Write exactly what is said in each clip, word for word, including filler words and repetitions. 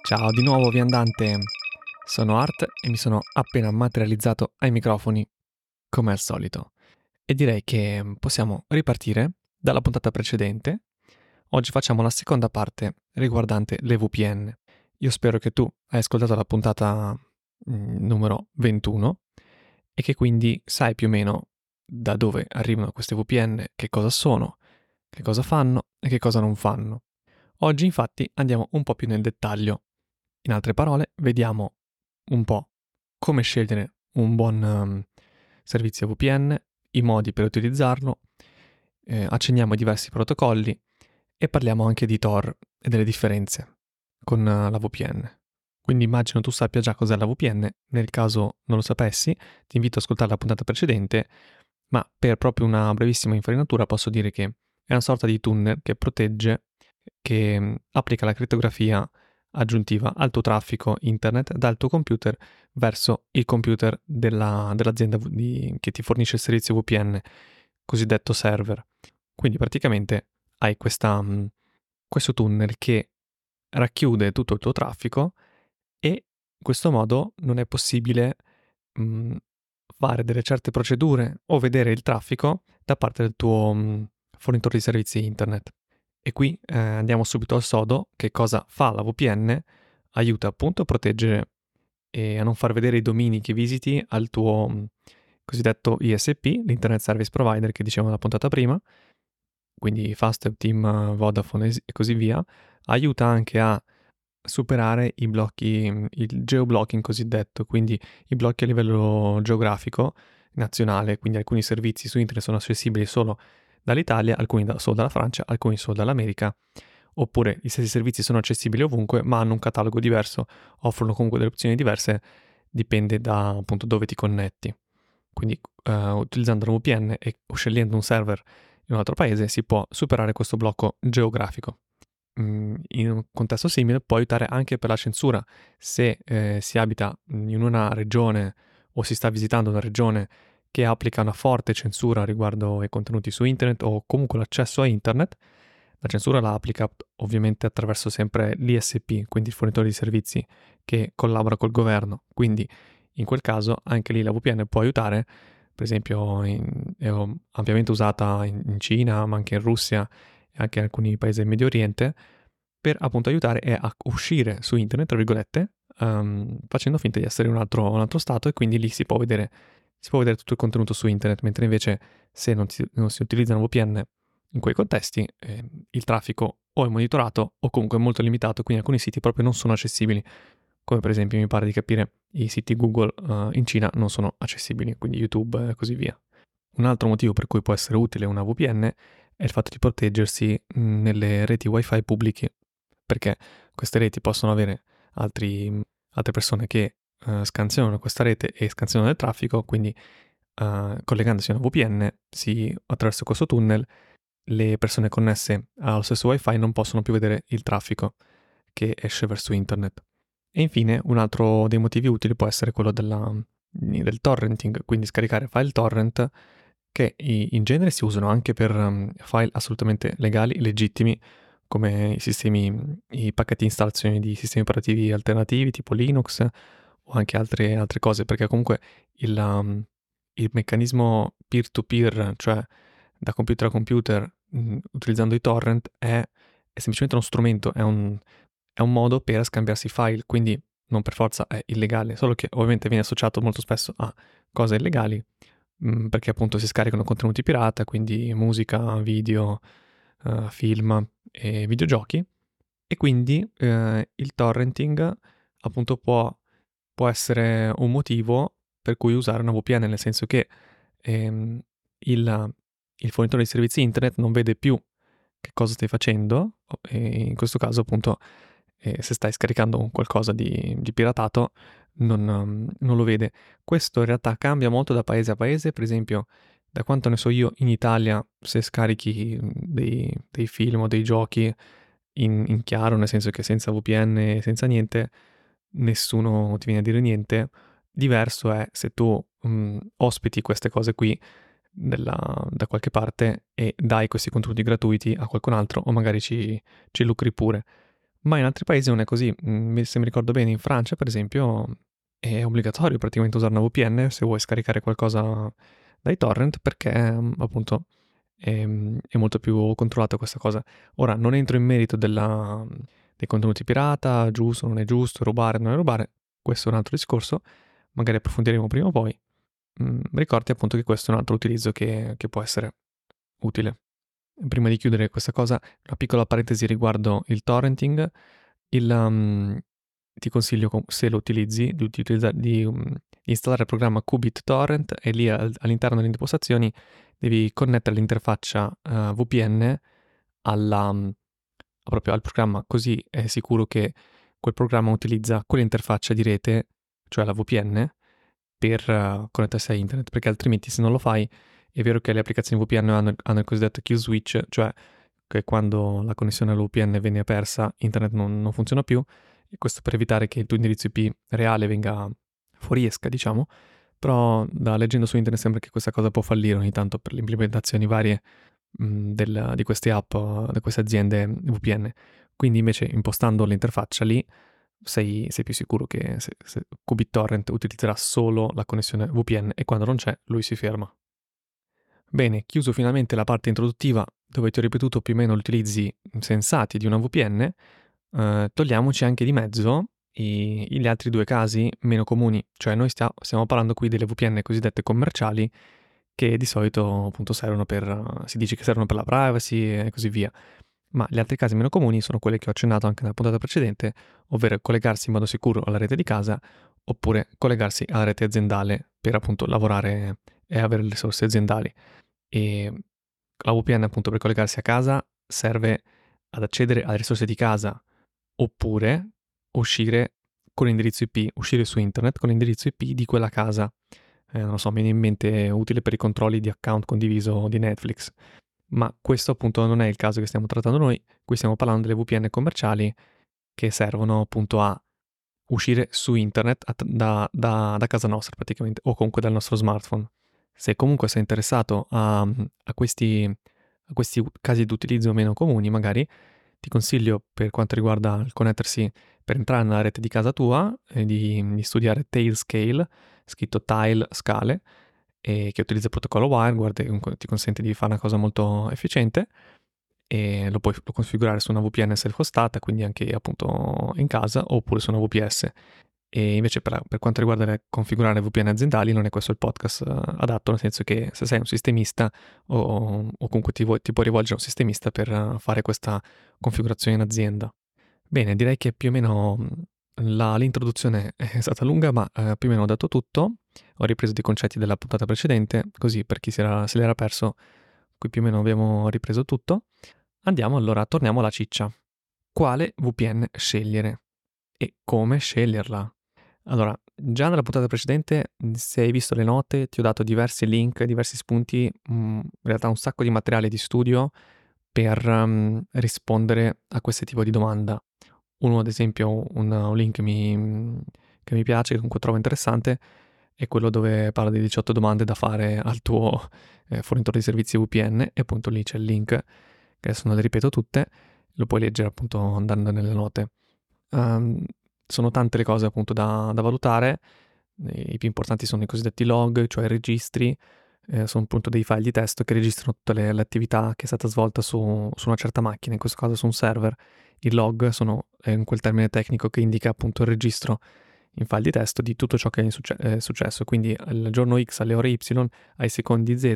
Ciao di nuovo viandante, sono Art e mi sono appena materializzato ai microfoni, come al solito. E direi che possiamo ripartire dalla puntata precedente. Oggi facciamo la seconda parte riguardante le V P N. Io spero che tu hai ascoltato la puntata mm, numero ventuno e che quindi sai più o meno da dove arrivano queste V P N, che cosa sono, che cosa fanno e che cosa non fanno. Oggi infatti andiamo un po' più nel dettaglio. In altre parole, vediamo un po' come scegliere un buon um, servizio V P N, i modi per utilizzarlo, eh, accenniamo ai diversi protocolli e parliamo anche di Tor e delle differenze con uh, la V P N. Quindi immagino tu sappia già cos'è la V P N, nel caso non lo sapessi ti invito ad ascoltare la puntata precedente, ma per proprio una brevissima infarinatura posso dire che è una sorta di tunnel che protegge, che um, applica la crittografia aggiuntiva al tuo traffico internet dal tuo computer verso il computer della, dell'azienda di, che ti fornisce il servizio V P N, cosiddetto server. Quindi praticamente hai questa, mh, questo tunnel che racchiude tutto il tuo traffico e in questo modo non è possibile mh, fare delle certe procedure o vedere il traffico da parte del tuo mh, fornitore di servizi internet. E qui eh, andiamo subito al sodo. Che cosa fa la V P N? Aiuta appunto a proteggere e a non far vedere i domini che visiti al tuo mh, cosiddetto I S P, l'Internet Service Provider che dicevamo nella puntata prima, quindi Fastweb, Team, Vodafone e così via. Aiuta anche a superare i blocchi, il geoblocking cosiddetto, quindi i blocchi a livello geografico nazionale, quindi alcuni servizi su internet sono accessibili solo dall'Italia, alcuni da, solo dalla Francia, alcuni solo dall'America, oppure gli stessi servizi sono accessibili ovunque, ma hanno un catalogo diverso, offrono comunque delle opzioni diverse, dipende da appunto dove ti connetti. Quindi uh, utilizzando la V P N e scegliendo un server in un altro paese si può superare questo blocco geografico. In un contesto simile può aiutare anche per la censura. Se eh, si abita in una regione o si sta visitando una regione che applica una forte censura riguardo ai contenuti su internet o comunque l'accesso a internet, la censura la applica ovviamente attraverso sempre l'I S P, quindi il fornitore di servizi che collabora col governo. Quindi in quel caso anche lì la V P N può aiutare, per esempio in, è ampiamente usata in, in Cina, ma anche in Russia e anche in alcuni paesi del Medio Oriente, per appunto aiutare a uscire su internet, tra virgolette, um, facendo finta di essere un altro, un altro stato, e quindi lì si può vedere, si può vedere tutto il contenuto su internet, mentre invece se non si, non si utilizza una V P N in quei contesti, eh, il traffico o è monitorato o comunque è molto limitato, quindi alcuni siti proprio non sono accessibili, come per esempio mi pare di capire i siti Google uh, in Cina non sono accessibili, quindi YouTube e così via. Un altro motivo per cui può essere utile una V P N è il fatto di proteggersi nelle reti wifi pubbliche, perché queste reti possono avere altri, altre persone che uh, scansionano questa rete e scansionano il traffico, quindi uh, collegandosi a una V P N, si, attraverso questo tunnel, le persone connesse allo stesso wifi non possono più vedere il traffico che esce verso internet. E infine un altro dei motivi utili può essere quello della, del torrenting, quindi scaricare file torrent che in genere si usano anche per um, file assolutamente legali, legittimi, come i sistemi, i pacchetti di installazione di sistemi operativi alternativi tipo Linux o anche altre, altre cose, perché comunque il, um, il meccanismo peer-to-peer, cioè da computer a computer, mh, utilizzando i torrent, è, è semplicemente uno strumento, è un, è un modo per scambiarsi file, quindi non per forza è illegale, solo che ovviamente viene associato molto spesso a cose illegali, mh, perché appunto si scaricano contenuti pirata, quindi musica, video, uh, film e videogiochi, e quindi eh, il torrenting appunto può, può essere un motivo per cui usare una V P N, nel senso che ehm, il, il fornitore di servizi internet non vede più che cosa stai facendo, e in questo caso appunto eh, se stai scaricando qualcosa di, di piratato non, um, non lo vede. Questo in realtà cambia molto da paese a paese. Per esempio, da quanto ne so io, in Italia se scarichi dei, dei film o dei giochi in, in chiaro, nel senso che senza V P N e senza niente, nessuno ti viene a dire niente. Diverso è se tu um, ospiti queste cose qui della, da qualche parte e dai questi contenuti gratuiti a qualcun altro, o magari ci, ci lucri pure. Ma in altri paesi non è così. Mm, Se mi ricordo bene, in Francia, per esempio, è obbligatorio praticamente usare una V P N se vuoi scaricare qualcosa dai torrent, perché mm, appunto è, è molto più controllata questa cosa. Ora, non entro in merito della, dei contenuti pirata, giusto, non è giusto, rubare, non è rubare, questo è un altro discorso, magari approfondiremo prima o poi. Mm, ricordi appunto che questo è un altro utilizzo che, che può essere utile. Prima di chiudere questa cosa, una piccola parentesi riguardo il torrenting. Il, um, ti consiglio, se lo utilizzi, di, utilizza- di um, installare il programma Qubit Torrent e lì al- all'interno delle impostazioni devi connettere l'interfaccia uh, V P N alla, um, proprio al programma, così è sicuro che quel programma utilizza quell'interfaccia di rete, cioè la V P N, per uh, connettersi a internet, perché altrimenti se non lo fai è vero che le applicazioni V P N hanno, hanno il cosiddetto kill switch, cioè che quando la connessione alla V P N viene persa, internet non, non funziona più, e questo per evitare che il tuo indirizzo I P reale venga fuoriesca, diciamo, però da leggendo su internet sembra che questa cosa può fallire ogni tanto per le implementazioni varie mh, del, di queste app, di queste aziende V P N. Quindi invece impostando l'interfaccia lì sei, sei più sicuro che se, se QBitTorrent utilizzerà solo la connessione V P N e quando non c'è lui si ferma. Bene, chiuso finalmente la parte introduttiva dove ti ho ripetuto più o meno gli utilizzi sensati di una V P N, eh, togliamoci anche di mezzo i, gli altri due casi meno comuni, cioè noi stia, stiamo parlando qui delle V P N cosiddette commerciali che di solito appunto servono per, si dice che servono per la privacy e così via, ma gli altri casi meno comuni sono quelli che ho accennato anche nella puntata precedente, ovvero collegarsi in modo sicuro alla rete di casa oppure collegarsi alla rete aziendale per appunto lavorare e avere le risorse aziendali. E la V P N appunto per collegarsi a casa serve ad accedere alle risorse di casa oppure uscire con l'indirizzo I P, uscire su internet con l'indirizzo I P di quella casa. Eh, non lo so, mi viene in mente utile per i controlli di account condiviso di Netflix. Ma questo appunto non è il caso che stiamo trattando noi, qui stiamo parlando delle V P N commerciali che servono appunto a uscire su internet da, da, da casa nostra praticamente, o comunque dal nostro smartphone. Se comunque sei interessato a, a, questi, a questi casi di utilizzo meno comuni, magari ti consiglio per quanto riguarda il connettersi per entrare nella rete di casa tua, eh, di, di studiare Tailscale, scritto Tile Scale, e che utilizza il protocollo WireGuard e ti consente di fare una cosa molto efficiente e lo puoi lo configurare su una V P N self-hostata, quindi anche appunto in casa, oppure su una V P S. E invece per, per quanto riguarda le, configurare V P N aziendali non è questo il podcast uh, adatto, nel senso che se sei un sistemista o, o comunque ti, vuoi, ti puoi rivolgere a un sistemista per uh, fare questa configurazione in azienda. Bene, direi che più o meno la, l'introduzione è stata lunga, ma uh, più o meno ho detto tutto. Ho ripreso dei concetti della puntata precedente, così per chi si era, se l'era perso, qui più o meno abbiamo ripreso tutto. Andiamo allora, torniamo alla ciccia. Quale V P N scegliere? E come sceglierla? Allora, già nella puntata precedente, se hai visto le note, ti ho dato diversi link, diversi spunti, mh, in realtà un sacco di materiale di studio per um, rispondere a questo tipo di domanda. Uno, ad esempio, un, un link mi, che mi piace, che comunque trovo interessante, è quello dove parla di diciotto domande da fare al tuo eh, fornitore di servizi V P N e appunto lì c'è il link, che adesso non le ripeto tutte, lo puoi leggere appunto andando nelle note. Um, sono tante le cose appunto da, da valutare, i più importanti sono i cosiddetti log, cioè i registri, eh, sono appunto dei file di testo che registrano tutte le, le attività che è stata svolta su, su una certa macchina, in questo caso su un server. I log sono eh, quel termine tecnico che indica appunto il registro in file di testo di tutto ciò che è, succe- è successo, quindi al giorno X, alle ore Y, ai secondi Z,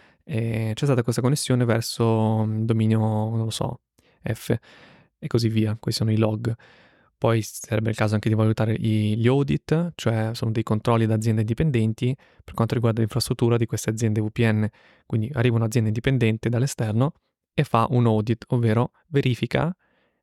eh, c'è stata questa connessione verso il dominio, non lo so, F e così via, questi sono i log. Poi sarebbe il caso anche di valutare gli audit, cioè sono dei controlli da aziende indipendenti per quanto riguarda l'infrastruttura di queste aziende V P N. Quindi arriva un'azienda indipendente dall'esterno e fa un audit, ovvero verifica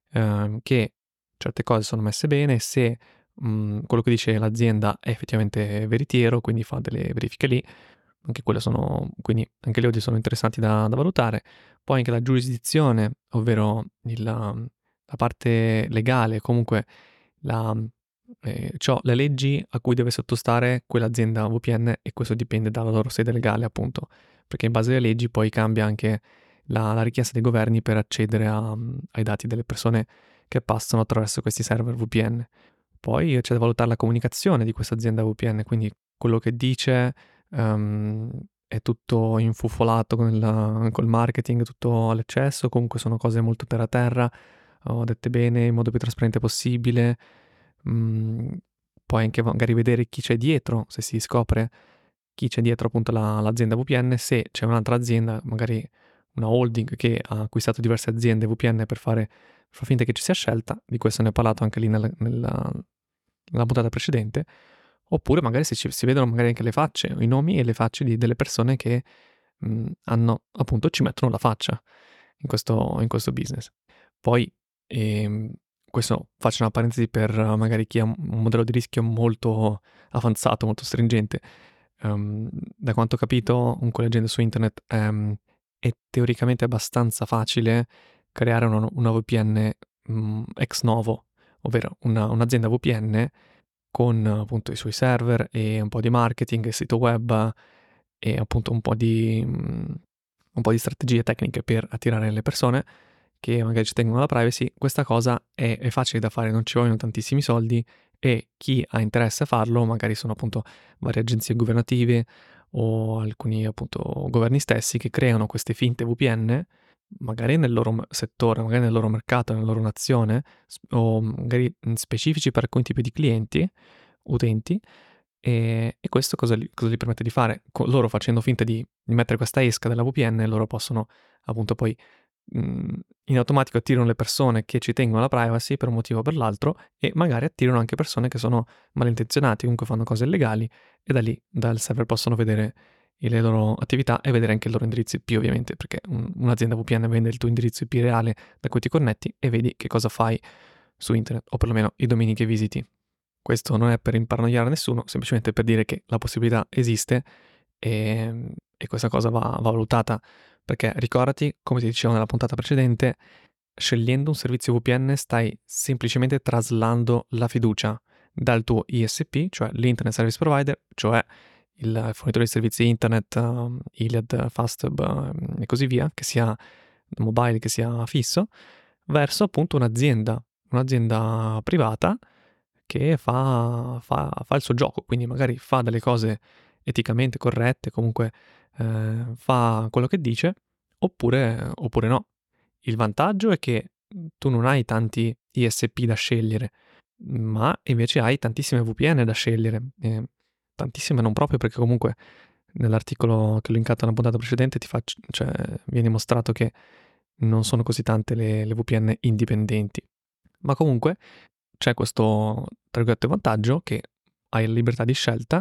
eh, che certe cose sono messe bene, se mh, quello che dice l'azienda è effettivamente veritiero, quindi fa delle verifiche lì. Anche quelle sono, quindi anche le audit sono interessanti da, da valutare. Poi anche la giurisdizione, ovvero il, la parte legale, comunque la, eh, ciò, le leggi a cui deve sottostare quell'azienda V P N e questo dipende dalla loro sede legale appunto, perché in base alle leggi poi cambia anche la, la richiesta dei governi per accedere a, ai dati delle persone che passano attraverso questi server V P N. Poi c'è da valutare la comunicazione di questa azienda V P N, quindi quello che dice um, è tutto infufolato con il, col marketing, tutto all'eccesso, comunque sono cose molto terra terra, ho dette bene in modo più trasparente possibile. Mm, puoi anche magari vedere chi c'è dietro, se si scopre chi c'è dietro appunto la, l'azienda V P N, se c'è un'altra azienda, magari una holding che ha acquistato diverse aziende V P N per fare fa finta che ci sia scelta, di questo ne ho parlato anche lì nella, nella, nella puntata precedente, oppure magari se ci, si vedono magari anche le facce, i nomi e le facce di, delle persone che mh, hanno appunto ci mettono la faccia in questo, in questo business. Poi ehm, questo faccio una parentesi per magari chi ha un modello di rischio molto avanzato, molto stringente. Um, da quanto ho capito, comunque leggendo su internet, um, è teoricamente abbastanza facile creare una, una V P N um, ex novo, ovvero una, un'azienda V P N con appunto i suoi server e un po' di marketing, il sito web e appunto un po' di, um, un po' di strategie tecniche per attirare le persone che magari ci tengono alla privacy. Questa cosa è, è facile da fare, non ci vogliono tantissimi soldi e chi ha interesse a farlo magari sono appunto varie agenzie governative o alcuni appunto governi stessi che creano queste finte V P N magari nel loro settore, magari nel loro mercato, nella loro nazione o magari specifici per alcuni tipi di clienti, utenti. E, e questo cosa gli, cosa gli permette di fare? Con loro facendo finta di, di mettere questa esca della V P N, loro possono appunto poi mh, in automatico attirano le persone che ci tengono alla privacy per un motivo o per l'altro e magari attirano anche persone che sono malintenzionate, comunque fanno cose illegali e da lì, dal server possono vedere le loro attività e vedere anche il loro indirizzo I P ovviamente, perché un, un'azienda V P N vende il tuo indirizzo I P reale da cui ti connetti e vedi che cosa fai su internet, o perlomeno i domini che visiti. Questo non è per imparanoiare nessuno, semplicemente per dire che la possibilità esiste e, e questa cosa va, va valutata, perché ricordati, come ti dicevo nella puntata precedente, scegliendo un servizio V P N stai semplicemente traslando la fiducia dal tuo I S P, cioè l'Internet Service Provider, cioè il fornitore di servizi internet, um, Iliad, Fastweb um, e così via, che sia mobile, che sia fisso, verso appunto un'azienda, un'azienda privata che fa, fa, fa il suo gioco, quindi magari fa delle cose eticamente corrette, comunque eh, fa quello che dice, oppure, oppure no. Il vantaggio è che tu non hai tanti I S P da scegliere, ma invece hai tantissime V P N da scegliere. Eh, tantissime non proprio perché comunque nell'articolo che ho linkato nella puntata precedente ti faccio, cioè, viene mostrato che non sono così tante le, le V P N indipendenti. Ma comunque c'è questo, tra virgolette, vantaggio che hai la libertà di scelta,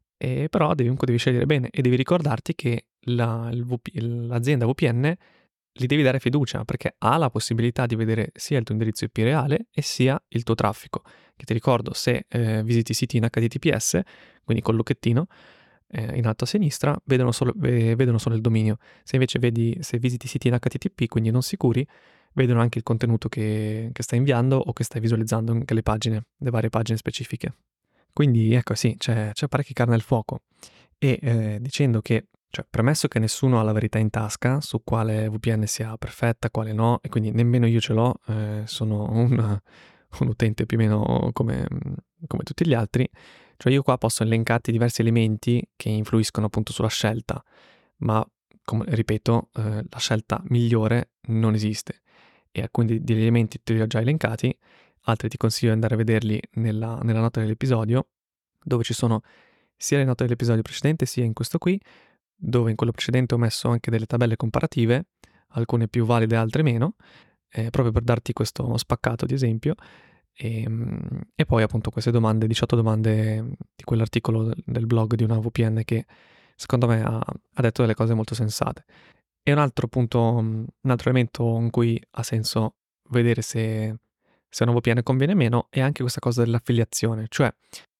e però devi, comunque devi scegliere bene e devi ricordarti che la, il V P, l'azienda V P N gli devi dare fiducia perché ha la possibilità di vedere sia il tuo indirizzo I P reale e sia il tuo traffico, che ti ricordo se eh, visiti siti in H T T P S, quindi col lucchettino eh, in alto a sinistra, vedono solo, eh, vedono solo il dominio. Se invece vedi, se visiti siti in H T T P, quindi non sicuri, vedono anche il contenuto che, che stai inviando o che stai visualizzando anche le pagine, le varie pagine specifiche. Quindi ecco sì, c'è, c'è parecchia carne al fuoco. E eh, dicendo che, cioè, premesso che nessuno ha la verità in tasca su quale V P N sia perfetta, quale no, e quindi nemmeno io ce l'ho, eh, sono un, un utente più o meno come, come tutti gli altri, cioè io qua posso elencarti diversi elementi che influiscono appunto sulla scelta, ma come ripeto, eh, la scelta migliore non esiste e alcuni degli elementi te li ho già elencati, altri ti consiglio di andare a vederli nella, nella nota dell'episodio, dove ci sono sia le note dell'episodio precedente sia in questo qui, dove in quello precedente ho messo anche delle tabelle comparative, alcune più valide, altre meno, eh, proprio per darti questo spaccato di esempio. E, e poi appunto queste domande, diciotto domande di quell'articolo del, del blog di una V P N che secondo me ha, ha detto delle cose molto sensate. E un altro punto, un altro elemento in cui ha senso vedere se, se una V P N conviene o meno è anche questa cosa dell'affiliazione, cioè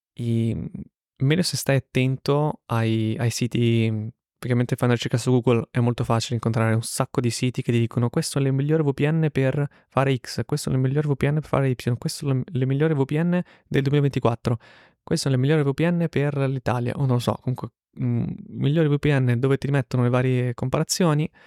i, meglio se stai attento ai, ai siti. Praticamente fai una ricerca su Google è molto facile incontrare un sacco di siti che ti dicono questo è il migliore V P N per fare X, questo è il migliore V P N per fare Y, questo è il migliore V P N del duemilaventiquattro, questo è il migliore V P N per l'Italia, o non lo so, comunque mh, migliore V P N dove ti mettono le varie comparazioni,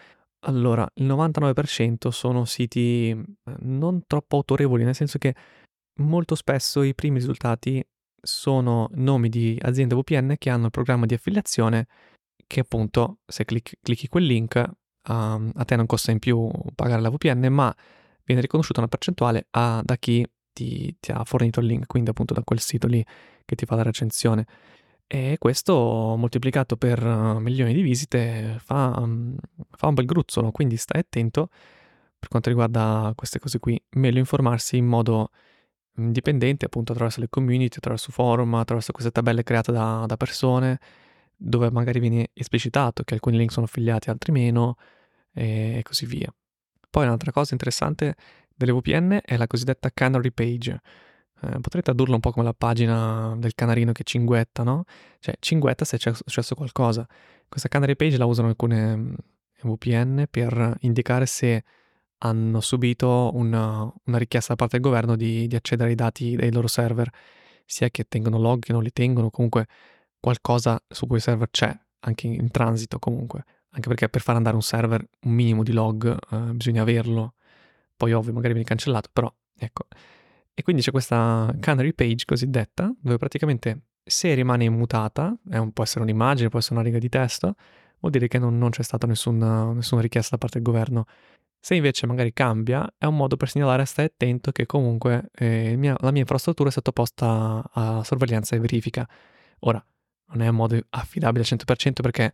Allora, il novantanove per cento sono siti eh, non troppo autorevoli, nel senso che molto spesso i primi risultati sono nomi di aziende V P N che hanno il programma di affiliazione che appunto se clic- clicchi quel link um, a te non costa in più pagare la V P N, ma viene riconosciuta una percentuale a- da chi ti, ti ha fornito il link, quindi appunto da quel sito lì che ti fa la recensione. E questo moltiplicato per uh, milioni di visite fa, um, fa un bel gruzzolo, quindi stai attento per quanto riguarda queste cose qui. Meglio informarsi in modo indipendente, appunto attraverso le community, attraverso forum, attraverso queste tabelle create da, da persone, dove magari viene esplicitato che alcuni link sono affiliati, altri meno, e così via. Poi un'altra cosa interessante delle V P N è la cosiddetta canary page. Eh, potrei tradurla un po' come la pagina del canarino che cinguetta, no? Cioè, cinguetta se c'è successo qualcosa. Questa canary page la usano alcune mm, V P N per indicare se hanno subito una, una richiesta da parte del governo di, di accedere ai dati dei loro server, sia che tengono log, che non li tengono, comunque qualcosa su quei server c'è, anche in transito comunque, anche perché per far andare un server un minimo di log eh, bisogna averlo, poi ovvio magari viene cancellato, però ecco. E quindi c'è questa canary page cosiddetta, dove praticamente se rimane immutata, è un, può essere un'immagine, può essere una riga di testo, vuol dire che non, non c'è stata nessuna, nessuna richiesta da parte del governo. Se invece magari cambia, è un modo per segnalare stai attento che comunque eh, il mia- la mia infrastruttura è sottoposta a sorveglianza e verifica. Ora, non è un modo affidabile al cento per cento perché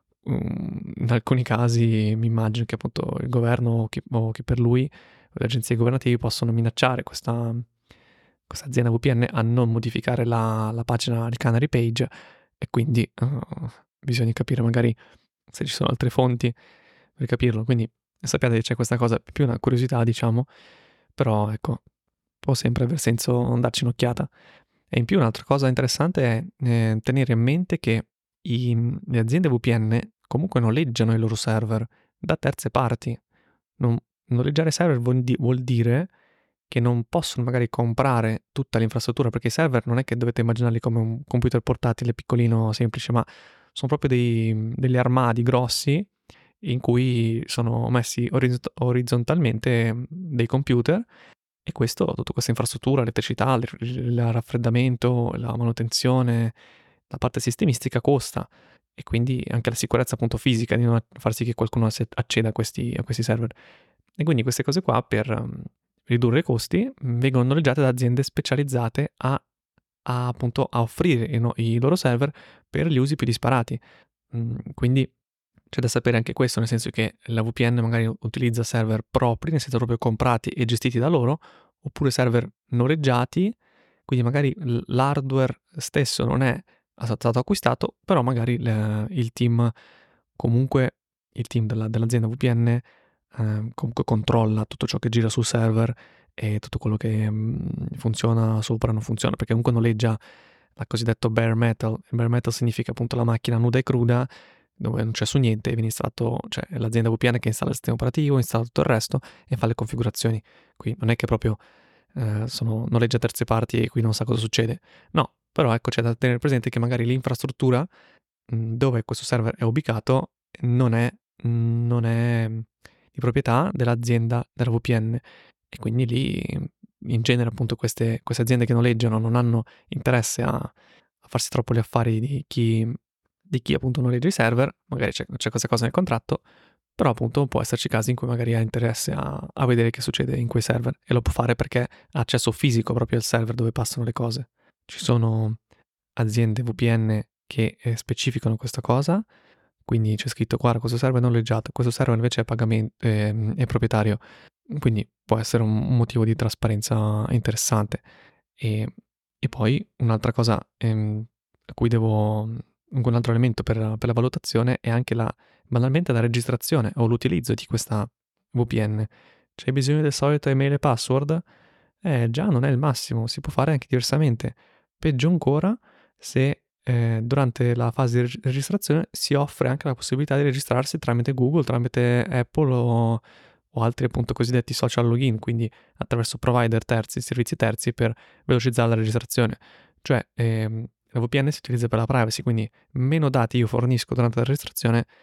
um, in alcuni casi mi immagino che appunto il governo o chi, o chi per lui, le agenzie governative possono minacciare questa, questa azienda V P N a non modificare la, la pagina, il canary page e quindi uh, bisogna capire magari se ci sono altre fonti per capirlo. Quindi sappiate che c'è questa cosa, più una curiosità diciamo, però ecco, può sempre aver senso darci un'occhiata. E in più un'altra cosa interessante è eh, tenere in mente che i, le aziende V P N comunque noleggiano i loro server da terze parti. Non, noleggiare server vuol, di, vuol dire che non possono magari comprare tutta l'infrastruttura, perché i server non è che dovete immaginarli come un computer portatile piccolino, semplice, ma sono proprio dei, degli armadi grossi in cui sono messi oriz- orizzontalmente dei computer e questo, tutta questa infrastruttura, l'elettricità, il, il raffreddamento, la manutenzione, la parte sistemistica costa e quindi anche la sicurezza appunto fisica di non far sì che qualcuno acceda a questi, a questi server. E quindi queste cose qua per um, ridurre i costi vengono noleggiate da aziende specializzate a, a, appunto a offrire i, no, i loro server per gli usi più disparati. Mm, quindi c'è da sapere anche questo, nel senso che la V P N magari utilizza server propri, nel senso proprio comprati e gestiti da loro, oppure server noleggiati, quindi magari l'hardware stesso non è stato acquistato, però magari il, il team, comunque il team della, dell'azienda V P N eh, comunque controlla tutto ciò che gira sul server e tutto quello che mh, funziona sopra non funziona, perché comunque noleggia la cosiddetta bare metal. Il bare metal significa appunto la macchina nuda e cruda dove non c'è su niente, viene installato, cioè è l'azienda V P N che installa il sistema operativo, installa tutto il resto e fa le configurazioni. Qui non è che proprio eh, sono noleggia a terze parti e qui non sa cosa succede. No, però ecco c'è da tenere presente che magari l'infrastruttura mh, dove questo server è ubicato non è, mh, non è di proprietà dell'azienda della V P N e quindi lì in genere appunto queste, queste aziende che noleggiano non hanno interesse a, a farsi troppo gli affari di chi, di chi appunto noleggia i server, magari c'è, c'è questa cosa nel contratto, però appunto può esserci casi in cui magari ha interesse a, a vedere che succede in quei server e lo può fare perché ha accesso fisico proprio al server dove passano le cose. Ci sono aziende V P N che eh, specificano questa cosa, quindi c'è scritto guarda questo server è noleggiato, questo server invece è, pagamento, eh, è proprietario, quindi può essere un motivo di trasparenza interessante. E, e poi un'altra cosa ehm, a cui devo, un altro elemento per, per la valutazione è anche la, banalmente la registrazione o l'utilizzo di questa V P N. C'hai bisogno del solito email e password? Eh, già non è il massimo, si può fare anche diversamente. Peggio ancora se eh, durante la fase di registrazione si offre anche la possibilità di registrarsi tramite Google, tramite Apple o, o altri appunto cosiddetti social login, quindi attraverso provider terzi, servizi terzi per velocizzare la registrazione. Cioè ehm, la V P N si utilizza per la privacy, quindi meno dati io fornisco durante la registrazione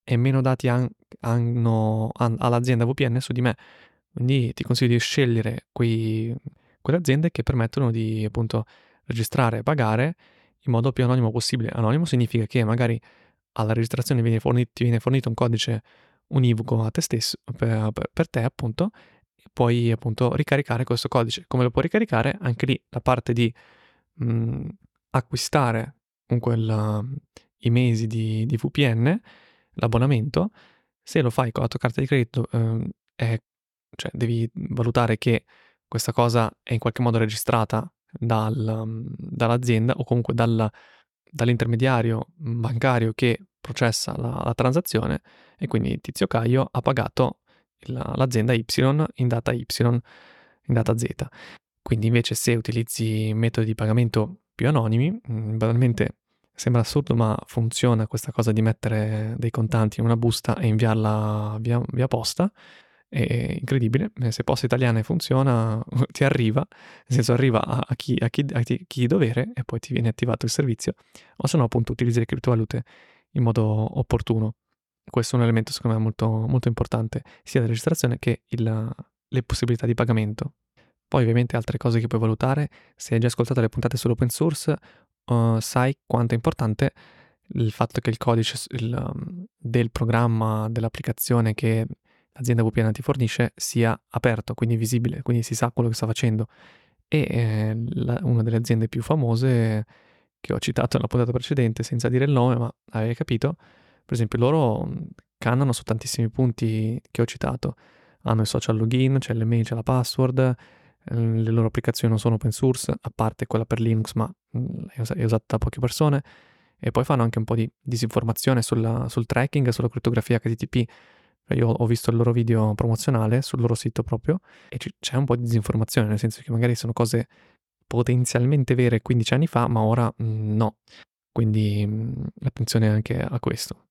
e meno dati han- hanno, han- ha l'azienda V P N su di me. Quindi ti consiglio di scegliere quei, quelle aziende che permettono di appunto registrare e pagare in modo più anonimo possibile. Anonimo significa che magari alla registrazione viene fornito, ti viene fornito un codice univoco a te stesso, per, per- per te appunto, e puoi appunto ricaricare questo codice. Come lo puoi ricaricare? Anche lì la parte di mh, acquistare comunque il- i mesi di, di V P N, l'abbonamento, se lo fai con la tua carta di credito, ehm, è- cioè devi valutare che questa cosa è in qualche modo registrata dal, mm, dall'azienda o comunque dal- dall'intermediario bancario che processa la, la transazione, e quindi Tizio Caio ha pagato il- l'azienda Y in data Y, in data Z. Quindi invece se utilizzi metodi di pagamento più anonimi, mh, banalmente sembra assurdo ma funziona questa cosa di mettere dei contanti in una busta e inviarla via, via posta, è incredibile. Eh, se Posta Italiana funziona, ti arriva, nel senso arriva a, a chi, a, chi, a chi chi di dovere e poi ti viene attivato il servizio, o se no appunto utilizzi le criptovalute in modo opportuno. Questo è un elemento secondo me molto, molto importante, sia della registrazione che il- le possibilità di pagamento. Poi ovviamente altre cose che puoi valutare, se hai già ascoltato le puntate sull'open source, uh, sai quanto è importante il fatto che il codice s- il, um, del programma, dell'applicazione che l'azienda V P N ti fornisce sia aperto, quindi visibile, quindi si sa quello che sta facendo. E eh, la- una delle aziende più famose che ho citato nella puntata precedente, senza dire il nome, ma avevi capito, per esempio loro mh, cannano su tantissimi punti che ho citato. Hanno il social login, c'è l'email, c'è la password, eh, le loro applicazioni non sono open source, a parte quella per Linux, ma mh, è, us- è usata da poche persone. E poi fanno anche un po' di disinformazione sulla- sul tracking e sulla crittografia H T T P. Cioè, io ho visto il loro video promozionale sul loro sito proprio e c- c'è un po' di disinformazione, nel senso che magari sono cose potenzialmente vere quindici anni fa, ma ora mh, no. Quindi mh, attenzione anche a questo.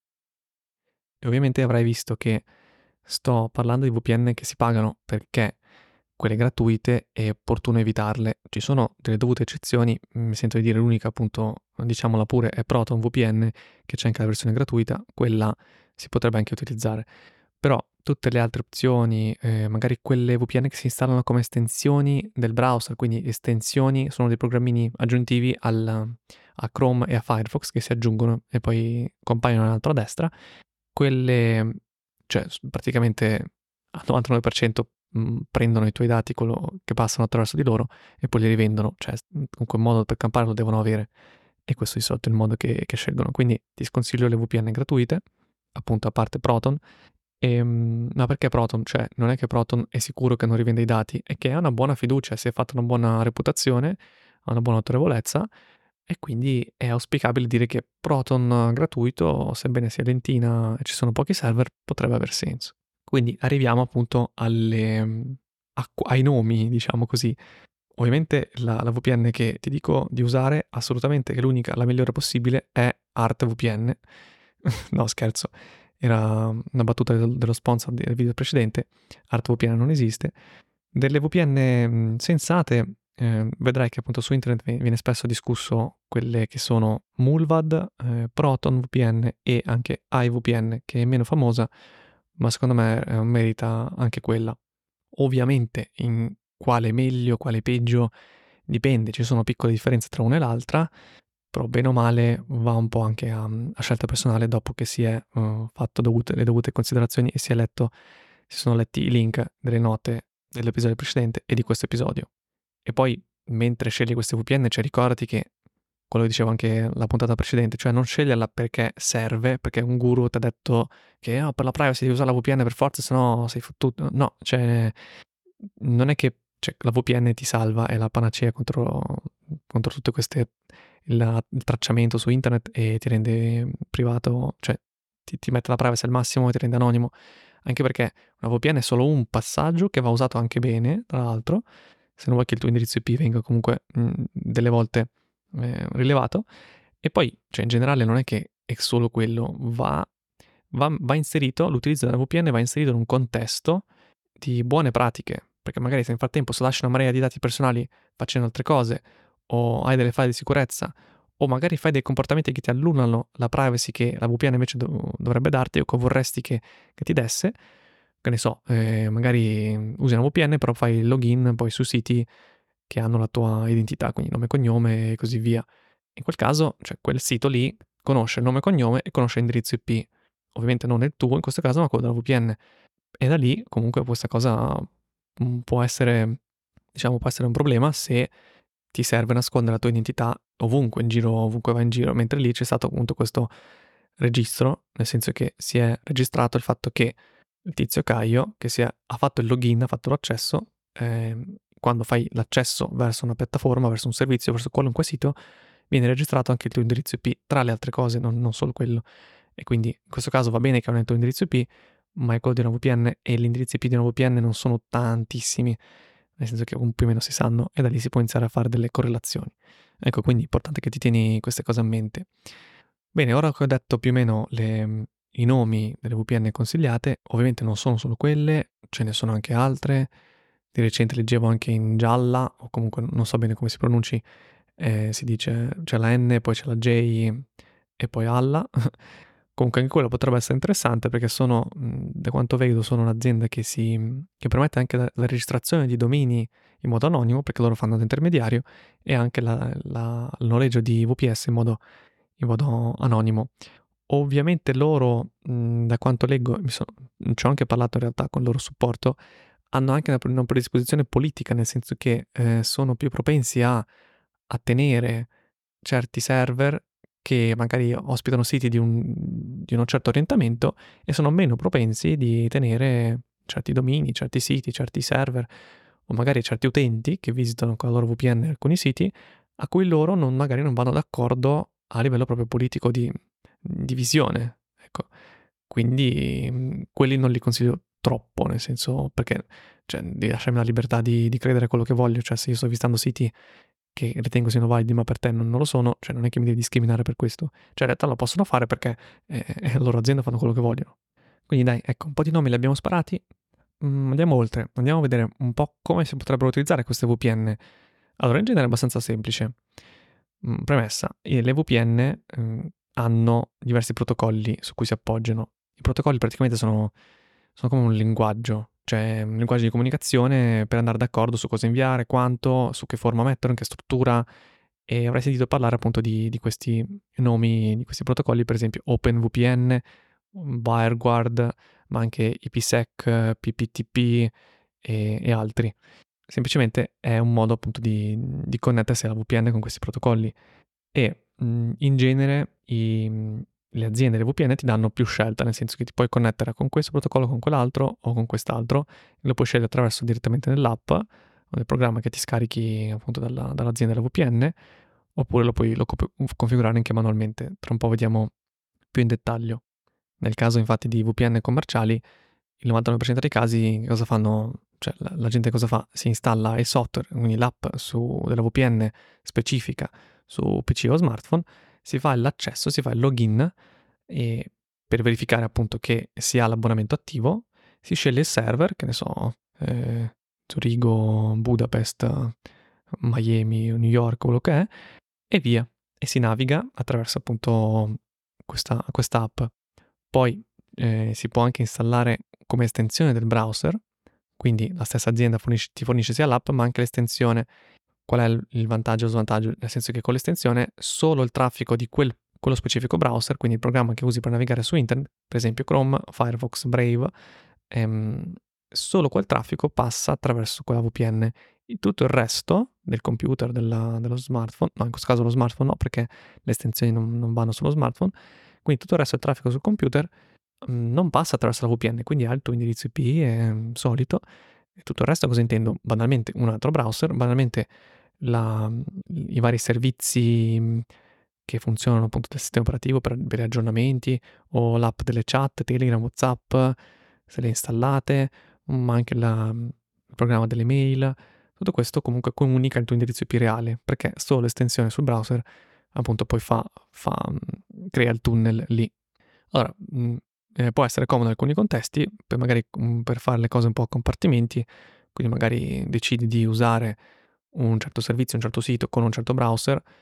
E ovviamente avrai visto che sto parlando di V P N che si pagano perché quelle gratuite è opportuno evitarle. Ci sono delle dovute eccezioni, mi sento di dire l'unica appunto, diciamola pure, è Proton V P N, che c'è anche la versione gratuita, quella si potrebbe anche utilizzare. Però tutte le altre opzioni, eh, magari quelle V P N che si installano come estensioni del browser, quindi estensioni sono dei programmini aggiuntivi al, a Chrome e a Firefox che si aggiungono e poi compaiono in alto a destra, quelle, cioè praticamente al novantanove per cento mh, prendono i tuoi dati, quello che passano attraverso di loro, e poi li rivendono, cioè comunque un modo per campare lo devono avere, e questo di solito è il modo che, che scelgono. Quindi ti sconsiglio le V P N gratuite, appunto a parte Proton. Ehm, ma perché Proton? Cioè, non è che Proton è sicuro che non rivende i dati, è che ha una buona fiducia, si è fatta una buona reputazione, ha una buona autorevolezza, e quindi è auspicabile dire che Proton gratuito, sebbene sia lentina e ci sono pochi server, potrebbe aver senso. Quindi arriviamo appunto alle, a- ai nomi, diciamo così. Ovviamente la, la V P N che ti dico di usare, assolutamente che l'unica, la migliore possibile, è ArtVPN. No, scherzo, era una battuta del- dello sponsor del video precedente. ArtVPN non esiste. Delle V P N mh, sensate, eh, vedrai che appunto su internet vi- viene spesso discusso quelle che sono Mullvad, eh, Proton V P N e anche iVPN, che è meno famosa, ma secondo me eh, merita anche quella. Ovviamente in quale meglio, quale peggio, dipende, ci sono piccole differenze tra una e l'altra, però bene o male va un po' anche a, a scelta personale dopo che si è uh, fatto dovute, le dovute considerazioni e si è letto, si sono letti i link delle note dell'episodio precedente e di questo episodio. E poi mentre scegli queste V P N, cioè ricordati che quello che dicevo anche la puntata precedente, cioè non sceglierla perché serve, perché un guru ti ha detto che oh, per la privacy devi usare la V P N per forza, se no sei fottuto. No, cioè non è che cioè, la V P N ti salva, è la panacea contro, contro tutte queste, il, il tracciamento su internet, e ti rende privato, cioè ti, ti mette la privacy al massimo e ti rende anonimo, anche perché una V P N è solo un passaggio che va usato anche bene, tra l'altro, se non vuoi che il tuo indirizzo I P venga comunque mh, delle volte eh, rilevato. E poi, cioè in generale non è che è solo quello, va, va, va inserito, l'utilizzo della V P N va inserito in un contesto di buone pratiche, perché magari se nel frattempo slasci una marea di dati personali facendo altre cose, o hai delle file di sicurezza, o magari fai dei comportamenti che ti allunano la privacy che la V P N invece do- dovrebbe darti o che vorresti che, che ti desse, che ne so, eh, magari usi una V P N però fai il login poi su siti che hanno la tua identità, quindi nome e cognome e così via. In quel caso, cioè quel sito lì conosce il nome e cognome e conosce l'indirizzo I P. Ovviamente non il tuo in questo caso, ma quello della V P N. E da lì comunque questa cosa mm, può essere, diciamo, può essere un problema se ti serve nascondere la tua identità ovunque in giro, ovunque vai in giro, mentre lì c'è stato appunto questo registro, nel senso che si è registrato il fatto che il tizio Caio, che si è, ha fatto il login, ha fatto l'accesso, ehm, quando fai l'accesso verso una piattaforma, verso un servizio, verso qualunque sito, viene registrato anche il tuo indirizzo I P, tra le altre cose, non, non solo quello. E quindi in questo caso va bene che hanno il tuo indirizzo I P, ma è quello di una V P N e l'indirizzo I P di una V P N non sono tantissimi, nel senso che un più o meno si sanno e da lì si può iniziare a fare delle correlazioni. Ecco, quindi è importante che ti tieni queste cose a mente. Bene, ora che ho detto più o meno le, i nomi delle V P N consigliate, ovviamente non sono solo quelle, ce ne sono anche altre. Di recente leggevo anche in gialla, o comunque non so bene come si pronunci, eh, si dice c'è la N, poi c'è la J e poi alla. Comunque anche quello potrebbe essere interessante perché sono, da quanto vedo, sono un'azienda che, si, che permette anche la, la registrazione di domini in modo anonimo perché loro fanno da intermediario e anche la, la, il noleggio di V P S in modo, in modo anonimo. Ovviamente loro, mh, da quanto leggo, mi sono, ci ho anche parlato in realtà con il loro supporto, hanno anche una, una predisposizione politica, nel senso che eh, sono più propensi a, a tenere certi server che magari ospitano siti di, un, di uno certo orientamento e sono meno propensi di tenere certi domini, certi siti, certi server o magari certi utenti che visitano con la loro V P N alcuni siti a cui loro non, magari non vanno d'accordo a livello proprio politico di, di visione. Ecco. Quindi mh, quelli non li consiglio troppo, nel senso perché cioè, di lasciarmi la libertà di, di credere quello che voglio, cioè se io sto visitando siti che ritengo siano validi ma per te non, non lo sono, cioè non è che mi devi discriminare per questo, cioè in realtà lo possono fare perché eh, è la loro azienda, fanno quello che vogliono. Quindi dai, ecco, un po' di nomi li abbiamo sparati, mm, andiamo oltre, andiamo a vedere un po' come si potrebbero utilizzare queste V P N. Allora, in genere è abbastanza semplice. Mm, premessa, eh, le V P N mm, hanno diversi protocolli su cui si appoggiano. I protocolli praticamente sono, sono come un linguaggio, cioè un linguaggio di comunicazione per andare d'accordo su cosa inviare, quanto, su che forma metterlo, in che struttura. E avrei sentito parlare appunto di, di questi nomi, di questi protocolli, per esempio OpenVPN, WireGuard, ma anche IPsec, P P T P e, e altri. Semplicemente è un modo appunto di, di connettersi alla V P N con questi protocolli e mh, in genere i, le aziende le V P N ti danno più scelta, nel senso che ti puoi connettere con questo protocollo, con quell'altro o con quest'altro, e lo puoi scegliere attraverso direttamente nell'app o nel programma che ti scarichi appunto dalla, dall'azienda della V P N, oppure lo puoi lo co- configurare anche manualmente. Tra un po' vediamo più in dettaglio. Nel caso infatti di V P N commerciali, il novantanove per cento dei casi cosa fanno? Cioè la, la gente cosa fa? Si installa il software, quindi l'app su, della V P N specifica su P C o smartphone, si fa l'accesso, si fa il login e per verificare appunto che si ha l'abbonamento attivo, si sceglie il server, che ne so, eh, Zurigo, Budapest, Miami, New York, quello che è, e via. E si naviga attraverso appunto questa, questa app. Poi eh, si può anche installare come estensione del browser, quindi la stessa azienda fornisce, ti fornisce sia l'app ma anche l'estensione. Qual è il, il vantaggio o lo svantaggio? Nel senso che con l'estensione solo il traffico di quel, quello specifico browser, quindi il programma che usi per navigare su internet, per esempio Chrome, Firefox, Brave, ehm, solo quel traffico passa attraverso quella V P N. E tutto il resto del computer, della, dello smartphone, no in questo caso lo smartphone no perché le estensioni non, non vanno sullo smartphone, quindi tutto il resto del traffico sul computer mh, non passa attraverso la V P N, quindi ha il tuo indirizzo I P eh, solito e tutto il resto cosa intendo? Banalmente un altro browser, banalmente la, i vari servizi mh, che funzionano appunto del sistema operativo per, per gli aggiornamenti o l'app delle chat, Telegram, WhatsApp, se le installate, ma anche la, il programma delle mail, tutto questo comunque comunica il tuo indirizzo I P reale, perché solo l'estensione sul browser appunto poi fa, fa crea il tunnel lì. Allora, mh, eh, può essere comodo in alcuni contesti, per magari mh, per fare le cose un po' a compartimenti, quindi magari decidi di usare un certo servizio, un certo sito con un certo browser,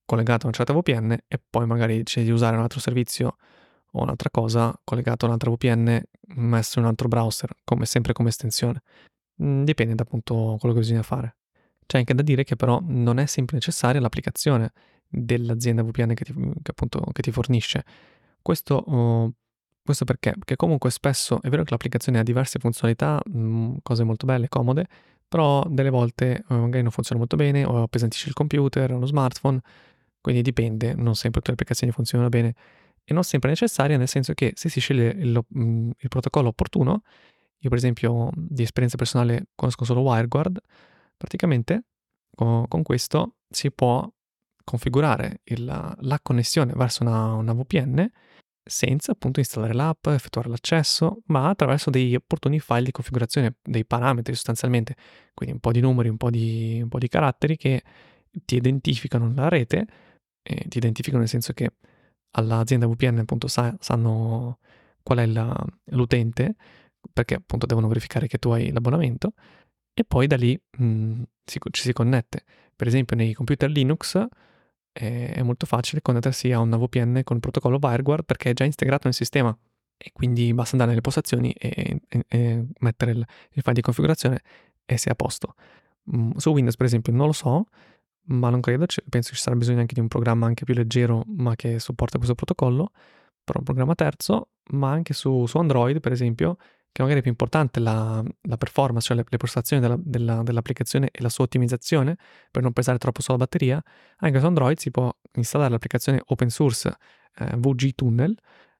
collegato a una certa V P N e poi magari decidi di usare un altro servizio o un'altra cosa collegato a un'altra V P N messo in un altro browser, come sempre come estensione. Mm, Dipende da appunto quello che bisogna fare. C'è anche da dire che però non è sempre necessaria l'applicazione dell'azienda V P N che ti, che appunto, che ti fornisce. Questo, oh, questo perché? Perché comunque spesso è vero che l'applicazione ha diverse funzionalità, mh, cose molto belle, comode, però delle volte eh, magari non funziona molto bene o appesantisce il computer o lo smartphone, quindi dipende, non sempre tutte le applicazioni funzionano bene e non sempre è necessaria, nel senso che se si sceglie il, mh, il protocollo opportuno, io per esempio di esperienza personale conosco solo WireGuard, praticamente con, con questo si può configurare il- la connessione verso una, una V P N senza appunto installare l'app, effettuare l'accesso, ma attraverso degli opportuni file di configurazione, dei parametri sostanzialmente, quindi un po' di numeri, un po' di, un po' di caratteri che ti identificano la rete, e ti identificano nel senso che all'azienda V P N appunto sa- sanno qual è la- l'utente, perché appunto devono verificare che tu hai l'abbonamento, e poi da lì mh, si- ci si connette. Per esempio nei computer Linux eh, è molto facile connettersi a una V P N con il protocollo WireGuard perché è già integrato nel sistema e quindi basta andare nelle postazioni e, e- e mettere il, il file di configurazione e sei a posto. Mm, su Windows per esempio non lo so, ma non credo, c- penso ci sarà bisogno anche di un programma anche più leggero ma che supporta questo protocollo, però un programma terzo, ma anche su, su Android per esempio, che magari è più importante la, la performance, cioè le, le prestazioni della- della- dell'applicazione e la sua ottimizzazione per non pesare troppo sulla batteria, anche su Android si può installare l'applicazione open source eh, V G Tunnel,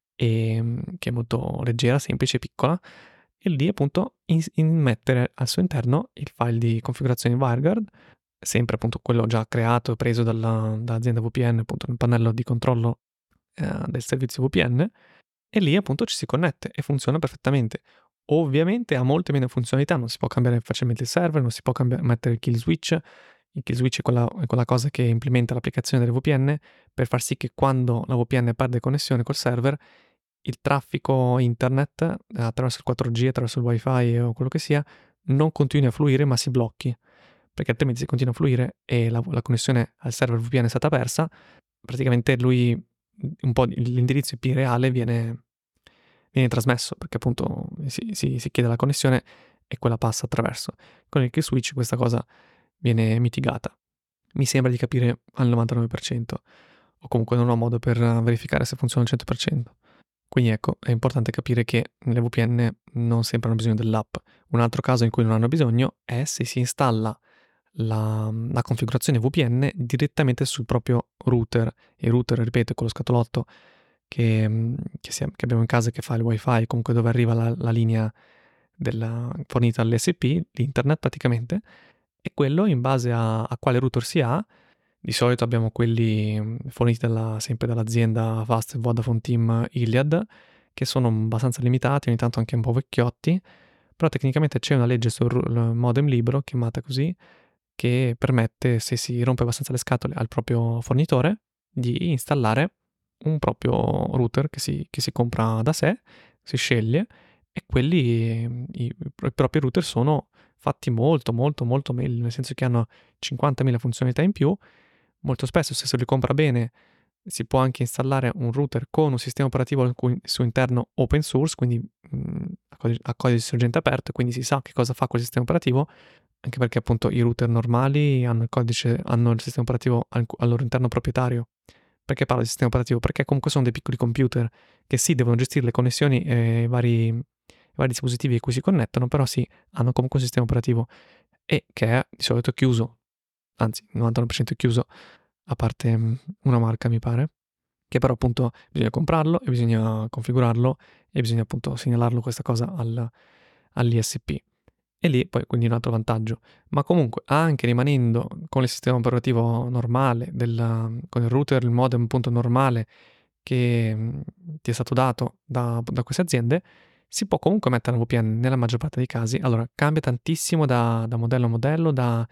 e, che è molto leggera, semplice e piccola, e lì appunto in- immettere al suo interno il file di configurazione WireGuard, sempre appunto quello già creato e preso dalla, dall'azienda V P N, appunto nel pannello di controllo eh, del servizio V P N, e lì appunto ci si connette e funziona perfettamente. Ovviamente ha molte meno funzionalità, non si può cambiare facilmente il server, non si può cambiare, mettere il kill switch. Il kill switch è quella, è quella cosa che implementa l'applicazione delle V P N per far sì che quando la V P N perde connessione col server, il traffico internet eh, attraverso il quattro G, attraverso il wifi o quello che sia, non continui a fluire ma si blocchi. Perché altrimenti se continua a fluire e la, la connessione al server V P N è stata persa, praticamente lui un po' l'indirizzo I P reale viene, viene trasmesso perché appunto si, si, si chiede la connessione e quella passa attraverso. Con il key switch questa cosa viene mitigata. Mi sembra di capire al novantanove per cento o comunque non ho modo per verificare se funziona al cento per cento. Quindi ecco, è importante capire che le V P N non sempre hanno bisogno dell'app. Un altro caso in cui non hanno bisogno è se si installa la, la configurazione V P N direttamente sul proprio router. Il router, ripeto, è quello scatolotto che, mm, che, sia- che abbiamo in casa che fa il wifi, comunque dove arriva la, la linea della, fornita all'I S P, l'internet praticamente, e quello in base a, a quale router si ha. Di solito abbiamo quelli mm, forniti dalla- sempre dall'azienda Fast Vodafone Team Iliad, che sono abbastanza limitati, ogni tanto anche un po' vecchiotti, però tecnicamente c'è una legge sul ru- modem libero, chiamata così, che permette, se si rompe abbastanza le scatole al proprio fornitore, di installare un proprio router che si, che si compra da sé, si sceglie, e quelli, i, i propri router sono fatti molto, molto, molto meglio, nel senso che hanno cinquantamila funzionalità in più. Molto spesso, se se li compra bene, si può anche installare un router con un sistema operativo al cui- su interno open source, quindi mh, a codice, a codice sorgente aperto, quindi si sa che cosa fa quel sistema operativo, anche perché appunto i router normali hanno il codice, hanno il sistema operativo al, al loro interno proprietario. Perché parlo di sistema operativo? Perché comunque sono dei piccoli computer che sì, devono gestire le connessioni e i vari, i vari dispositivi a cui si connettono, però sì, hanno comunque un sistema operativo e che è di solito chiuso, anzi il novantanove per cento è chiuso, a parte mm, una marca mi pare, che però appunto bisogna comprarlo e bisogna configurarlo e bisogna appunto segnalarlo questa cosa al, all'I S P. E lì poi quindi un altro vantaggio. Ma comunque anche rimanendo con il sistema operativo normale, della, con il router, il modem appunto normale che mh, ti è stato dato da, da queste aziende, si può comunque mettere una V P N nella maggior parte dei casi. Allora, cambia tantissimo da, da modello a modello, da,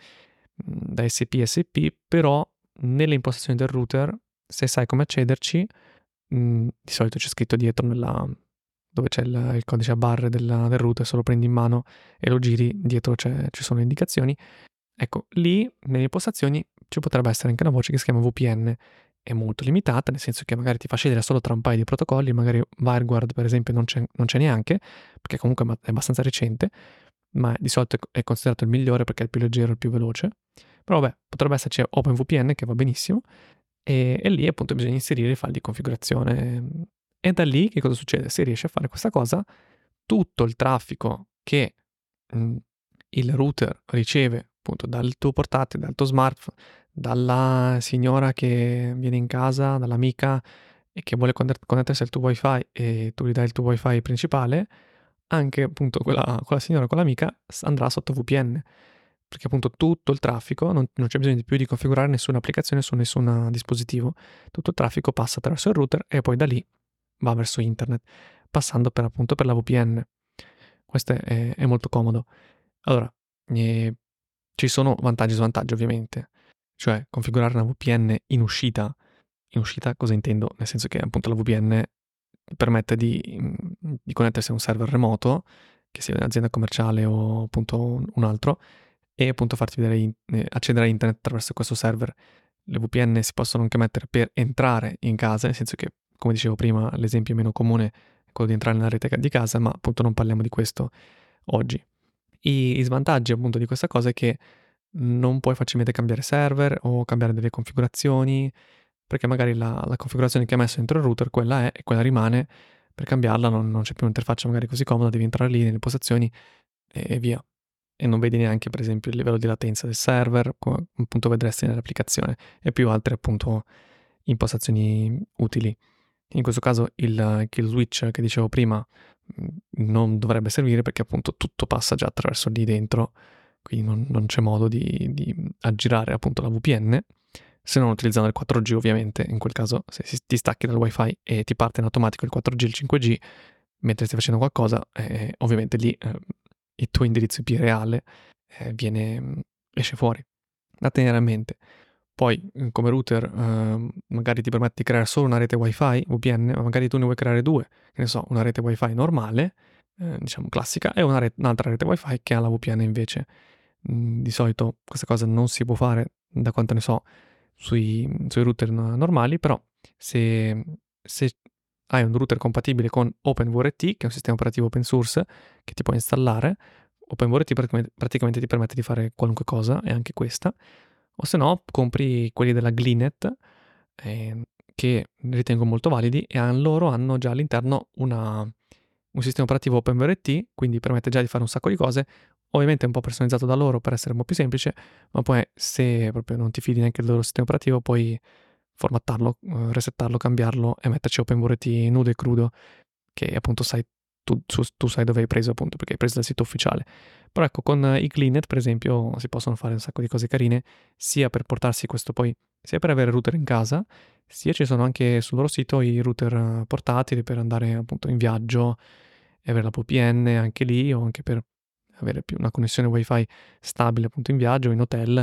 da S P a S P, però nelle impostazioni del router, se sai come accederci, mh, di solito c'è scritto dietro nella, dove c'è il, il codice a barre del, del router, se lo prendi in mano e lo giri, dietro ci sono le indicazioni. Ecco, lì nelle impostazioni ci potrebbe essere anche una voce che si chiama V P N. È molto limitata, nel senso che magari ti fa scegliere solo tra un paio di protocolli, magari WireGuard per esempio non c'è, non c'è neanche, perché comunque è abbastanza recente, ma di solito è considerato il migliore perché è il più leggero, il più veloce. Però vabbè, potrebbe esserci OpenVPN che va benissimo, e, e lì appunto bisogna inserire i file di configurazione. E da lì che cosa succede? Se riesci a fare questa cosa, tutto il traffico che mh, il router riceve appunto dal tuo portatile, dal tuo smartphone, dalla signora che viene in casa, dall'amica e che vuole connettersi al tuo wifi e tu gli dai il tuo wifi principale, anche appunto quella, quella signora, quell'amica andrà sotto V P N, perché appunto tutto il traffico, non, non c'è bisogno di più di configurare nessuna applicazione su nessun dispositivo, tutto il traffico passa attraverso il router e poi da lì va verso internet, passando per appunto per la V P N. Questo è, è molto comodo. Allora, eh, ci sono vantaggi e svantaggi ovviamente, cioè configurare una V P N in uscita. In uscita cosa intendo? Nel senso che appunto la V P N permette di, di connettersi a un server remoto, che sia un'azienda commerciale o appunto un altro, e appunto farti vedere in, eh, accedere a internet attraverso questo server. Le V P N si possono anche mettere per entrare in casa, nel senso che, come dicevo prima, l'esempio meno comune è quello di entrare nella rete di casa, ma appunto non parliamo di questo oggi. I, i svantaggi appunto di questa cosa è che non puoi facilmente cambiare server o cambiare delle configurazioni, perché magari la, la configurazione che hai messo dentro il router, quella è e quella rimane. Per cambiarla non, non c'è più un'interfaccia magari così comoda, devi entrare lì nelle postazioni e, e via. E non vedi neanche per esempio il livello di latenza del server, come appunto vedresti nell'applicazione, e più altre appunto impostazioni utili. In questo caso il kill switch che dicevo prima non dovrebbe servire perché appunto tutto passa già attraverso lì dentro, quindi non, non c'è modo di, di aggirare appunto la V P N, se non utilizzando il quattro G ovviamente. In quel caso se ti stacchi dal wifi e ti parte in automatico il quattro G e il cinque G mentre stai facendo qualcosa, eh, ovviamente lì eh, il tuo indirizzo I P reale eh, viene, esce fuori, da tenere a mente. Poi come router eh, magari ti permette di creare solo una rete wifi V P N, ma magari tu ne vuoi creare due, che ne so, una rete wifi normale, eh, diciamo classica, e una rete, un'altra rete wifi che ha la V P N invece. Mm, di solito questa cosa non si può fare, da quanto ne so, sui, sui router normali, però se, se hai un router compatibile con OpenVRT, che è un sistema operativo open source che ti puoi installare, OpenVRT praticamente, praticamente ti permette di fare qualunque cosa, e anche questa, o se no compri quelli della Glinet, eh, che ritengo molto validi, e loro hanno già all'interno una, un sistema operativo OpenVRT, quindi permette già di fare un sacco di cose, ovviamente è un po' personalizzato da loro per essere un po' più semplice, ma poi se proprio non ti fidi neanche del loro sistema operativo puoi formattarlo, eh, resettarlo, cambiarlo e metterci OpenVRT nudo e crudo, che appunto sai tu, tu, tu sai dove hai preso, appunto perché hai preso dal sito ufficiale. Però ecco, con i Glinet per esempio si possono fare un sacco di cose carine, sia per portarsi questo poi, sia per avere il router in casa, sia ci sono anche sul loro sito i router portatili per andare appunto in viaggio e avere la V P N anche lì, o anche per avere più una connessione wifi stabile appunto in viaggio, in hotel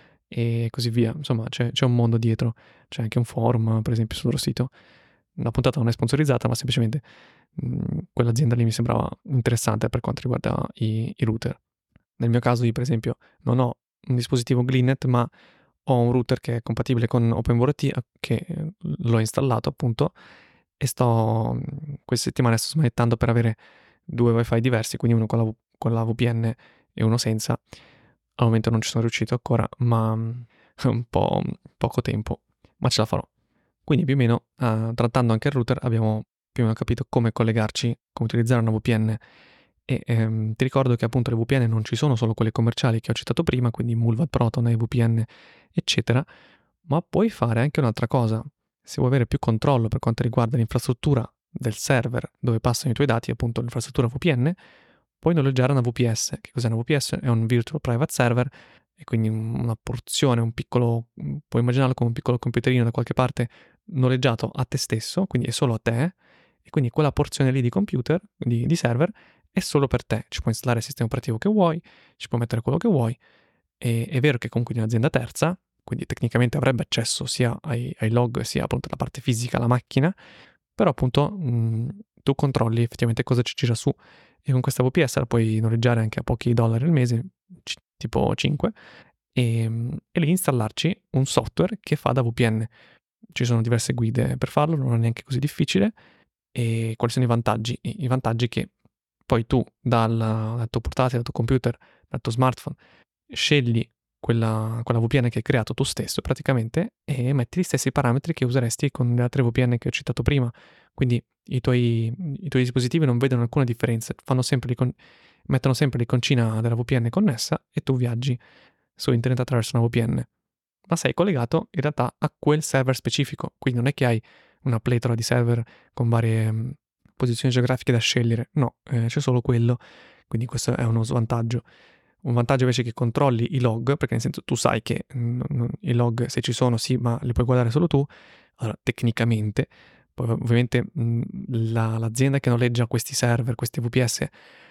e così via. Insomma c'è, c'è un mondo dietro, c'è anche un forum per esempio sul loro sito. La puntata non è sponsorizzata, ma semplicemente mh, quell'azienda lì mi sembrava interessante per quanto riguarda i, i router. Nel mio caso io per esempio non ho un dispositivo Glinet, ma ho un router che è compatibile con OpenVRT, che l'ho installato appunto, e sto queste settimane sto smanettando per avere due wifi diversi, quindi uno con la, con la V P N e uno senza. Al momento non ci sono riuscito ancora, ma un po' poco tempo, ma ce la farò. Quindi più o meno, uh, trattando anche il router, abbiamo più o meno capito come collegarci, come utilizzare una V P N. E ehm, ti ricordo che appunto le V P N non ci sono solo quelle commerciali che ho citato prima, quindi Mullvad, Proton, E V P N, eccetera, ma puoi fare anche un'altra cosa. Se vuoi avere più controllo per quanto riguarda l'infrastruttura del server dove passano i tuoi dati, appunto l'infrastruttura V P N, puoi noleggiare una V P S. Che cos'è una V P S? È un Virtual Private Server, e quindi una porzione, un piccolo, puoi immaginarlo come un piccolo computerino da qualche parte noleggiato a te stesso, quindi è solo a te, e quindi quella porzione lì di computer, di, di server, è solo per te. Ci puoi installare il sistema operativo che vuoi, ci puoi mettere quello che vuoi, e è vero che comunque di un'azienda terza, quindi tecnicamente avrebbe accesso sia ai, ai log sia appunto alla parte fisica, alla macchina, però appunto mh, tu controlli effettivamente cosa ci gira su, e con questa V P S la puoi noleggiare anche a pochi dollari al mese, c- tipo cinque, e, e lì installarci un software che fa da V P N. Ci sono diverse guide per farlo, non è neanche così difficile. E quali sono i vantaggi? I, i vantaggi che poi tu dal, dal tuo portatile, dal tuo computer, dal tuo smartphone, scegli quella, quella V P N che hai creato tu stesso praticamente e metti gli stessi parametri che useresti con le altre V P N che ho citato prima. Quindi i tuoi, i tuoi dispositivi non vedono alcuna differenza, fanno sempre l'icon- mettono sempre l'iconcina della V P N connessa e tu viaggi su internet attraverso una V P N. Ma sei collegato in realtà a quel server specifico, quindi non è che hai una pletora di server con varie mh, posizioni geografiche da scegliere, no, eh, c'è solo quello, quindi questo è uno svantaggio. Un vantaggio invece è che controlli i log, perché nel senso tu sai che mh, mh, i log se ci sono sì, ma li puoi guardare solo tu, allora tecnicamente, poi ovviamente mh, la, l'azienda che noleggia questi server, questi V P S,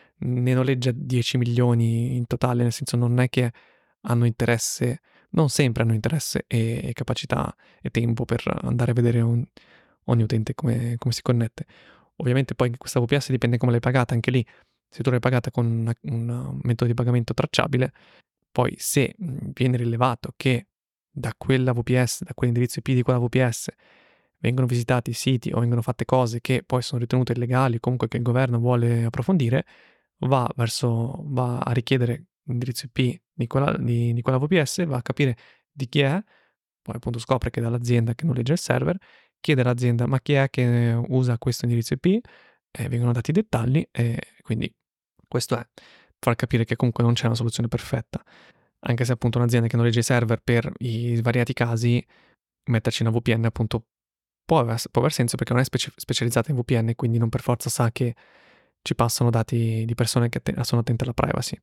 ne noleggia dieci milioni in totale, nel senso non è che hanno interesse, non sempre hanno interesse e, e capacità e tempo per andare a vedere un, ogni utente come, come si connette. Ovviamente poi questa V P S dipende come l'hai pagata, anche lì se tu l'hai pagata con una, un metodo di pagamento tracciabile, poi se mh, viene rilevato che da quella V P S, da quell'indirizzo I P di quella V P S vengono visitati siti o vengono fatte cose che poi sono ritenute illegali, comunque che il governo vuole approfondire, va verso, va a richiedere l'indirizzo I P di quella, di, di quella V P S, va a capire di chi è, poi appunto scopre che è dall'azienda che noleggia il server, chiede all'azienda ma chi è che usa questo indirizzo I P, e vengono dati i dettagli e quindi questo è far capire che comunque non c'è una soluzione perfetta. Anche se appunto un'azienda che noleggia i server per i svariati casi, metterci una V P N appunto può aver, può aver senso perché non è speci- specializzata in V P N, quindi non per forza sa che ci passano dati di persone che te- sono attente alla privacy.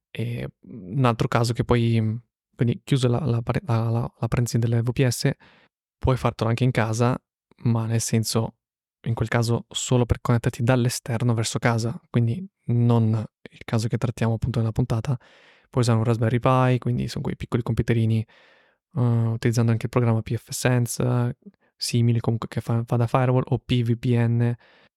E un altro caso che poi, quindi chiuso la, la, la, la, la parentesi delle V P S, puoi fartelo anche in casa, ma nel senso, in quel caso solo per connetterti dall'esterno verso casa, quindi non il caso che trattiamo appunto nella puntata. Puoi usare un Raspberry Pi, quindi sono quei piccoli computerini, uh, utilizzando anche il programma P F Sense, simili comunque che fa, fa da firewall, o P V P N,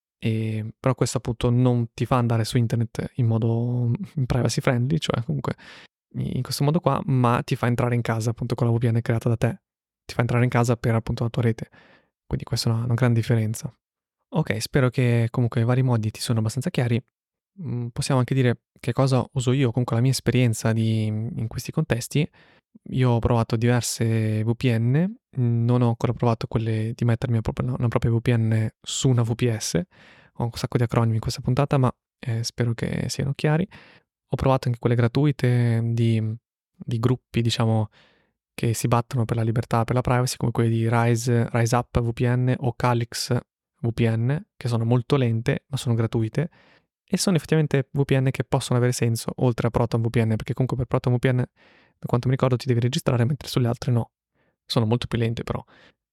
e, però questo appunto non ti fa andare su internet in modo privacy friendly, cioè comunque in questo modo qua, ma ti fa entrare in casa appunto con la V P N creata da te. Ti fa entrare in casa per appunto la tua rete. Quindi questa è una, una grande differenza. Ok, spero che comunque i vari modi ti sono abbastanza chiari. Mm, possiamo anche dire che cosa uso io, comunque la mia esperienza di, in questi contesti. Io ho provato diverse V P N, non ho ancora provato quelle di mettermi proprio una propria V P N su una V P S. Ho un sacco di acronimi in questa puntata, ma eh, spero che siano chiari. Ho provato anche quelle gratuite di, di gruppi, diciamo, che si battono per la libertà, per la privacy, come quelle di Rise, Rise Up V P N o Calyx V P N, che sono molto lente, ma sono gratuite, e sono effettivamente V P N che possono avere senso, oltre a Proton V P N, perché comunque per Proton V P N, da quanto mi ricordo, ti devi registrare, mentre sulle altre no. Sono molto più lente però.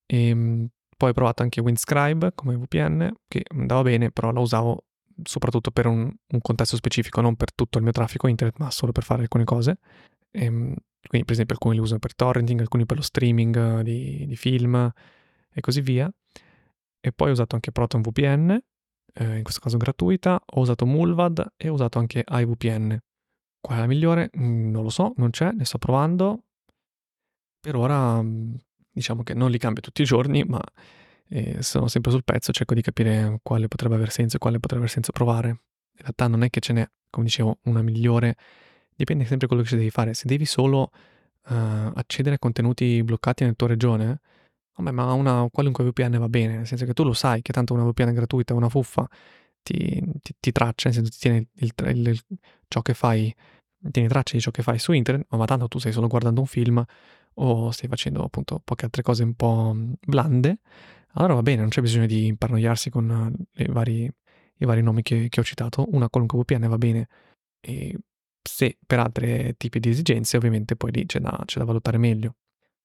E, poi ho provato anche Windscribe come V P N, che andava bene, però la usavo soprattutto per un, un contesto specifico, non per tutto il mio traffico internet, ma solo per fare alcune cose. E, quindi, per esempio, alcuni li usano per torrenting, alcuni per lo streaming di, di film e così via. E poi ho usato anche Proton V P N, eh, in questo caso gratuita, ho usato Mulvad e ho usato anche iVPN. Qual è la migliore? Mm, non lo so, non c'è, ne sto provando. Per ora mm, diciamo che non li cambio tutti i giorni, ma eh, sono sempre sul pezzo, cerco di capire quale potrebbe aver senso e quale potrebbe aver senso provare. In realtà non è che ce n'è, come dicevo, una migliore, dipende sempre da quello che ci devi fare. Se devi solo uh, accedere a contenuti bloccati nella tua regione, vabbè, ma una qualunque V P N va bene, nel senso che tu lo sai che tanto una V P N gratuita, una fuffa, ti, ti, ti traccia, nel senso ti tiene il, il, il, ciò che fai, tieni traccia di ciò che fai su internet, ma tanto tu stai solo guardando un film o stai facendo appunto poche altre cose un po' blande, allora va bene, non c'è bisogno di imparanoiarsi con i vari, i vari nomi che, che ho citato, una qualunque V P N va bene. E se per altri tipi di esigenze, ovviamente poi lì c'è da, c'è da valutare meglio.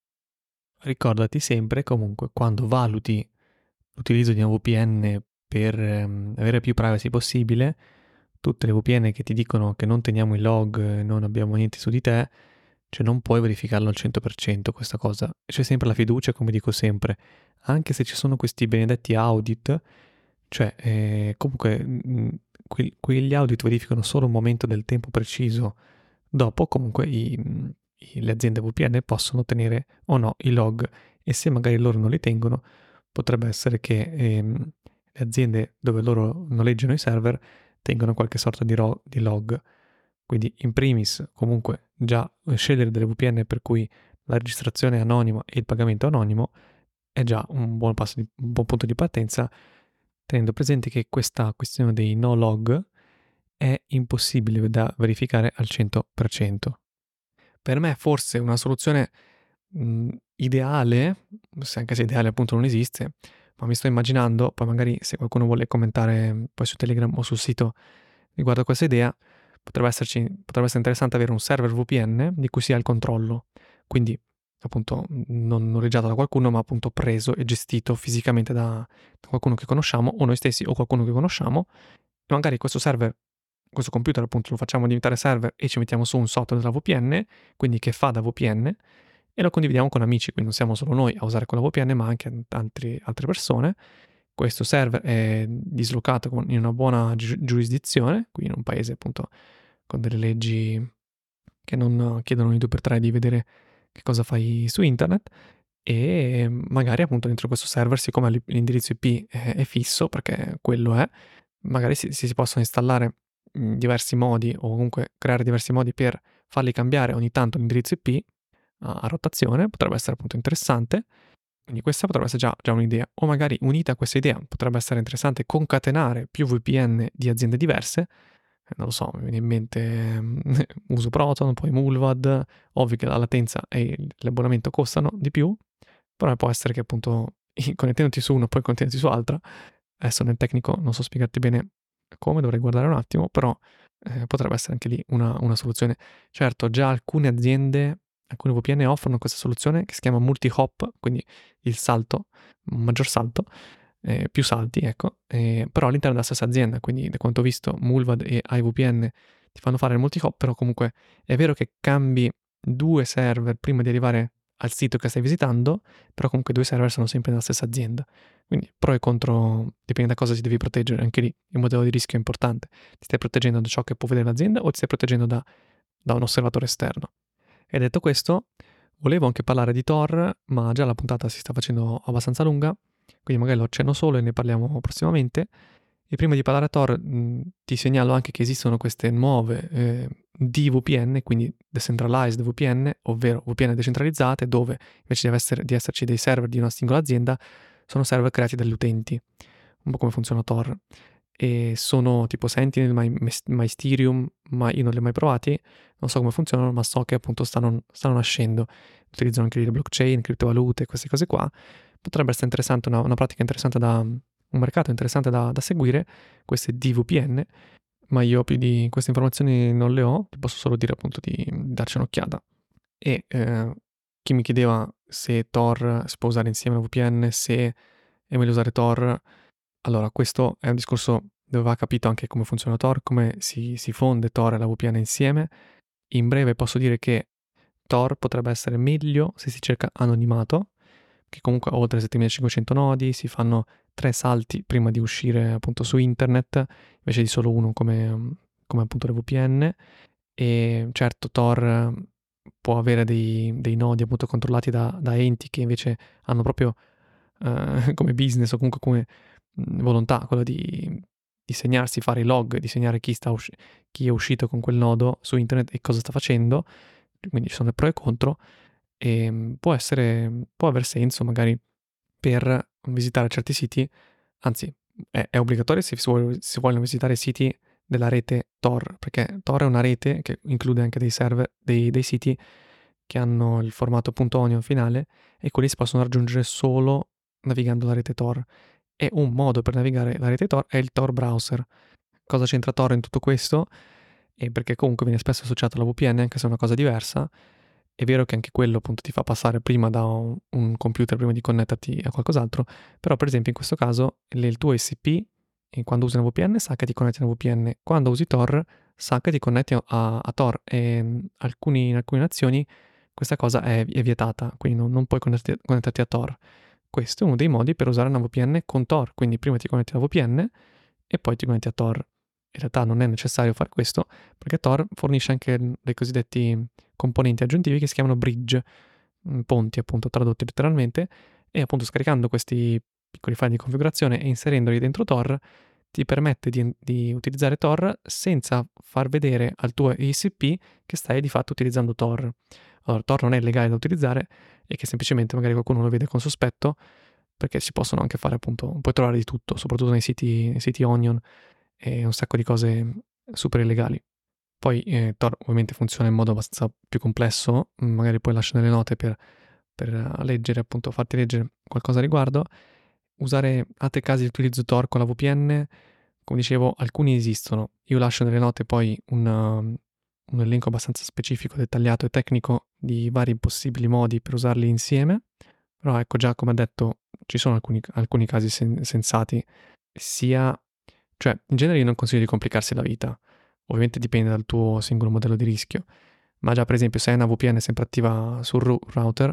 Ricordati sempre comunque quando valuti l'utilizzo di una V P N per ehm, avere più privacy possibile, tutte le V P N che ti dicono che non teniamo i log, non abbiamo niente su di te, cioè non puoi verificarlo al cento per cento questa cosa. C'è sempre la fiducia, come dico sempre, anche se ci sono questi benedetti audit, cioè eh, comunque mh, que- quegli audit verificano solo un momento del tempo preciso. Dopo comunque i, i- le aziende V P N possono tenere o no i log, e se magari loro non li tengono, potrebbe essere che ehm, le aziende dove loro noleggiano i server tengono qualche sorta di, ro- di log. Quindi in primis comunque già scegliere delle V P N per cui la registrazione è anonima e il pagamento è anonimo è già un buon, passo di, un buon punto di partenza, tenendo presente che questa questione dei no log è impossibile da verificare al cento per cento. Per me forse una soluzione mh, ideale, se anche se ideale appunto non esiste, ma mi sto immaginando, poi magari se qualcuno vuole commentare poi su Telegram o sul sito riguardo a questa idea, potrebbe, esserci, potrebbe essere interessante avere un server V P N di cui si ha il controllo, quindi appunto non noleggiato da qualcuno, ma appunto preso e gestito fisicamente da, da qualcuno che conosciamo, o noi stessi o qualcuno che conosciamo, e magari questo server, questo computer appunto lo facciamo diventare server e ci mettiamo su un software della V P N, quindi che fa da V P N, e lo condividiamo con amici, quindi non siamo solo noi a usare quella V P N, ma anche altri, altre persone. Questo server è dislocato in una buona gi- giurisdizione, quindi in un paese appunto con delle leggi che non chiedono ogni due per tre di vedere che cosa fai su internet, e magari appunto dentro questo server, siccome l'indirizzo I P è, è fisso, perché quello è, magari si, si possono installare in diversi modi o comunque creare diversi modi per farli cambiare ogni tanto l'indirizzo I P a, a rotazione, potrebbe essere appunto interessante. Quindi questa potrebbe essere già, già un'idea. O magari unita a questa idea potrebbe essere interessante concatenare più V P N di aziende diverse. Eh, non lo so, mi viene in mente mm, uso Proton, poi Mulvad. Ovvio che la latenza e l'abbonamento costano di più, però può essere che appunto connettendoti su uno poi connettendoti su altra. Adesso nel tecnico non so spiegarti bene come, dovrei guardare un attimo, però eh, potrebbe essere anche lì una, una soluzione. Certo, già alcune aziende, alcune V P N offrono questa soluzione che si chiama multi-hop, quindi il salto, un maggior salto, eh, più salti, ecco, eh, però all'interno della stessa azienda, quindi da quanto ho visto Mulvad e iVPN ti fanno fare il multi-hop, però comunque è vero che cambi due server prima di arrivare al sito che stai visitando, però comunque i due server sono sempre nella stessa azienda. Quindi pro e contro, dipende da cosa si devi proteggere, anche lì il modello di rischio è importante. Ti stai proteggendo da ciò che può vedere l'azienda o ti stai proteggendo da, da un osservatore esterno? E detto questo, volevo anche parlare di Tor, ma già la puntata si sta facendo abbastanza lunga, quindi magari lo accenno solo e ne parliamo prossimamente. E prima di parlare a Tor, mh, ti segnalo anche che esistono queste nuove eh, D V P N, quindi Decentralized V P N, ovvero V P N decentralizzate, dove invece di, essere, di esserci dei server di una singola azienda, sono server creati dagli utenti, un po' come funziona Tor. E sono tipo Sentinel, My, Mysterium, ma io non li ho mai provati, non so come funzionano, ma so che appunto stanno, stanno nascendo. Utilizzano anche le blockchain, criptovalute, queste cose qua. Potrebbe essere interessante, una, una pratica interessante da, un mercato interessante da, da seguire, queste D V P N, ma io più di queste informazioni non le ho, ti posso solo dire appunto di darci un'occhiata. E eh, chi mi chiedeva se Tor si può usare insieme a V P N, se è meglio usare Tor, allora questo è un discorso dove va capito anche come funziona Tor, come si, si fonde Tor e la V P N insieme. In breve posso dire che Tor potrebbe essere meglio se si cerca anonimato, che comunque ha oltre settemilacinquecento nodi, si fanno tre salti prima di uscire appunto su internet, invece di solo uno come, come appunto le V P N. E certo Tor può avere dei, dei nodi appunto controllati da, da enti che invece hanno proprio eh, come business o comunque come mh, volontà quella di, di segnarsi, fare i log, di segnare chi, sta usci- chi è uscito con quel nodo su internet e cosa sta facendo, quindi ci sono pro e contro, e mh, può essere, può aver senso magari per visitare certi siti, anzi è, è obbligatorio se si, vuole, si vogliono visitare siti della rete Tor, perché Tor è una rete che include anche dei server, dei, dei siti che hanno il formato .onion finale, e quelli si possono raggiungere solo navigando la rete Tor. E un modo per navigare la rete Tor è il Tor browser. Cosa c'entra Tor in tutto questo? E perché comunque viene spesso associato alla V P N, anche se è una cosa diversa. È vero che anche quello appunto ti fa passare prima da un, un computer prima di connetterti a qualcos'altro, però per esempio in questo caso il tuo I C P, quando usi una V P N, sa che ti connetti a una V P N, quando usi Tor sa che ti connetti a, a Tor, e in alcuni, in alcune nazioni questa cosa è, è vietata, quindi non, non puoi connetterti, connetterti a Tor. Questo è uno dei modi per usare una V P N con Tor, quindi prima ti connetti alla V P N e poi ti connetti a Tor. In realtà non è necessario fare questo perché Tor fornisce anche dei cosiddetti componenti aggiuntivi che si chiamano bridge, ponti appunto tradotti letteralmente, e appunto scaricando questi piccoli file di configurazione e inserendoli dentro Tor ti permette di, di utilizzare Tor senza far vedere al tuo I S P che stai di fatto utilizzando Tor. Allora, Tor non è legale da utilizzare e che semplicemente magari qualcuno lo vede con sospetto, perché si possono anche fare appunto, puoi trovare di tutto, soprattutto nei siti, nei siti Onion, e un sacco di cose super illegali. Poi eh, Tor ovviamente funziona in modo abbastanza più complesso, magari poi lascio nelle note per, per leggere, appunto, farti leggere qualcosa a riguardo. Usare altri casi di utilizzo Tor con la V P N, come dicevo, alcuni esistono. Io lascio nelle note poi un, um, un elenco abbastanza specifico, dettagliato e tecnico di vari possibili modi per usarli insieme. Però ecco, già come ho detto, ci sono alcuni, alcuni casi sen- sensati, sia... Cioè, in genere io non consiglio di complicarsi la vita. Ovviamente dipende dal tuo singolo modello di rischio. Ma già, per esempio, se hai una V P N sempre attiva sul ru- router,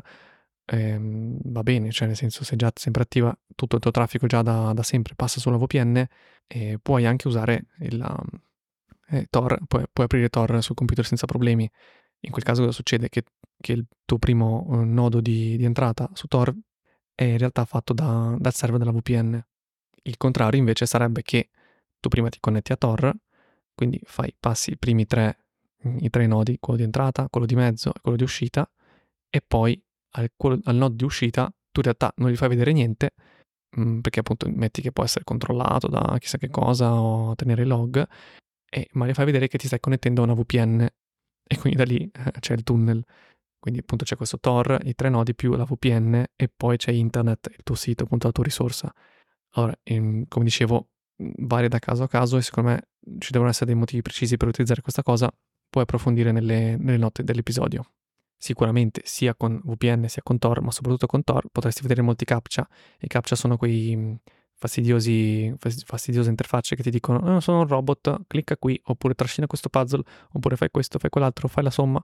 ehm, va bene, cioè nel senso se già sempre attiva tutto il tuo traffico già da, da sempre passa sulla V P N, e puoi anche usare il um, eh, Tor, puoi, puoi aprire Tor sul computer senza problemi. In quel caso cosa succede? Che, che il tuo primo uh, nodo di, di entrata su Tor è in realtà fatto da, dal server della V P N. Il contrario invece sarebbe che tu prima ti connetti a Tor, quindi fai, passi i primi tre, i tre nodi, quello di entrata, quello di mezzo e quello di uscita, e poi al, quello, al nodo di uscita tu in realtà non gli fai vedere niente, mh, perché appunto metti che può essere controllato da chissà che cosa o tenere i log, e, ma gli fai vedere che ti stai connettendo a una V P N, e quindi da lì eh, c'è il tunnel. Quindi appunto c'è questo Tor, i tre nodi più la V P N, e poi c'è internet, il tuo sito, appunto la tua risorsa. Allora, ehm, come dicevo, varia da caso a caso e secondo me ci devono essere dei motivi precisi per utilizzare questa cosa. Puoi approfondire nelle, nelle note dell'episodio. Sicuramente sia con V P N sia con Tor, ma soprattutto con Tor potresti vedere molti captcha. I captcha sono quei fastidiosi, fastidiose interfacce che ti dicono oh, sono un robot, clicca qui, oppure trascina questo puzzle, oppure fai questo, fai quell'altro, fai la somma.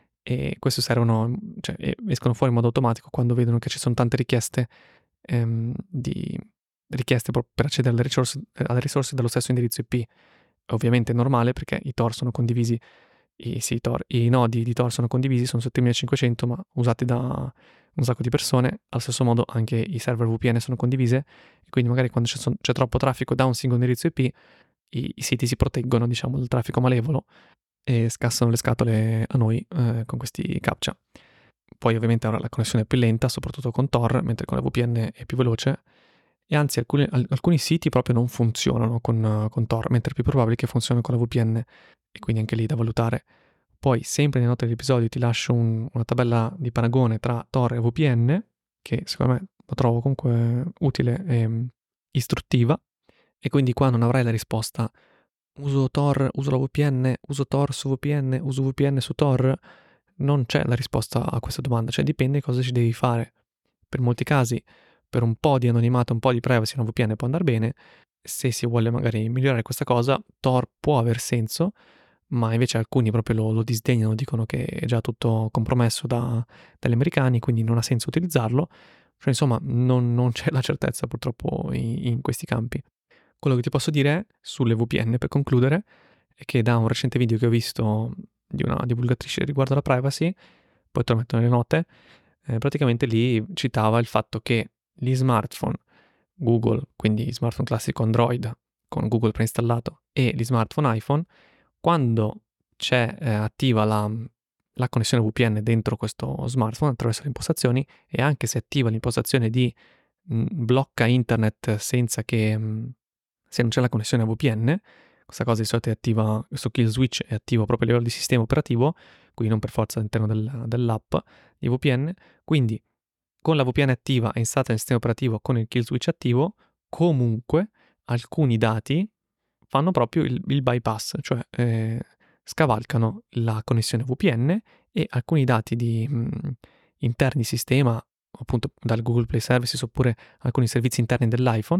E questo servono, cioè escono fuori in modo automatico quando vedono che ci sono tante richieste ehm, di richieste per accedere alle risorse, alle risorse dallo stesso indirizzo I P. Ovviamente è normale perché i Tor sono condivisi, i, sì, Tor, i nodi di Tor sono condivisi, sono settemilacinquecento ma usati da un sacco di persone. Allo stesso modo anche i server V P N sono condivise, e quindi magari quando c'è, c'è troppo traffico da un singolo indirizzo I P, i, i siti si proteggono, diciamo, dal traffico malevolo e scassano le scatole a noi eh, con questi captcha. Poi ovviamente ora la connessione è più lenta, soprattutto con Tor, mentre con la V P N è più veloce, e anzi alcuni, alcuni siti proprio non funzionano con, con Tor, mentre è più probabile che funzionino con la V P N, e quindi anche lì da valutare. Poi sempre nelle note dell'episodio ti lascio un, una tabella di paragone tra Tor e V P N, che secondo me lo trovo comunque utile e istruttiva, e quindi qua non avrai la risposta uso Tor, uso la V P N, uso Tor su V P N, uso V P N su Tor. Non c'è la risposta a questa domanda, cioè dipende cosa ci devi fare. Per molti casi, per un po' di anonimato, un po' di privacy, una V P N può andare bene. Se si vuole magari migliorare questa cosa, Tor può aver senso, ma invece alcuni proprio lo, lo disdegnano, dicono che è già tutto compromesso da, dagli americani, quindi non ha senso utilizzarlo. Cioè, insomma, non, non c'è la certezza purtroppo in, in questi campi. Quello che ti posso dire sulle V P N, per concludere, è che da un recente video che ho visto di una divulgatrice riguardo alla privacy, poi te lo metto nelle note, eh, praticamente lì citava il fatto che gli smartphone Google, quindi smartphone classico Android con Google preinstallato, e gli smartphone iPhone, quando c'è eh, attiva la, la connessione V P N dentro questo smartphone attraverso le impostazioni, e anche se attiva l'impostazione di mh, blocca internet senza che mh, se non c'è la connessione a V P N, questa cosa di solito è attiva, questo kill switch è attivo proprio a livello di sistema operativo, quindi non per forza all'interno del, dell'app di V P N. Quindi con la V P N attiva e installata nel sistema operativo con il kill switch attivo, comunque alcuni dati fanno proprio il, il bypass, cioè eh, scavalcano la connessione V P N, e alcuni dati di mh, interni sistema, appunto dal Google Play Services oppure alcuni servizi interni dell'iPhone,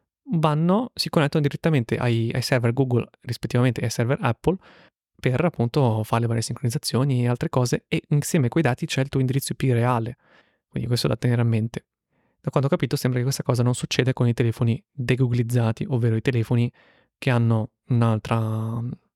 vanno, si connettono direttamente ai, ai server Google rispettivamente e ai server Apple per appunto fare le varie sincronizzazioni e altre cose, e insieme a quei dati c'è il tuo indirizzo I P reale. Quindi questo è da tenere a mente. Da quanto ho capito sembra che questa cosa non succede con i telefoni degooglizzati, ovvero i telefoni che hanno un'altra,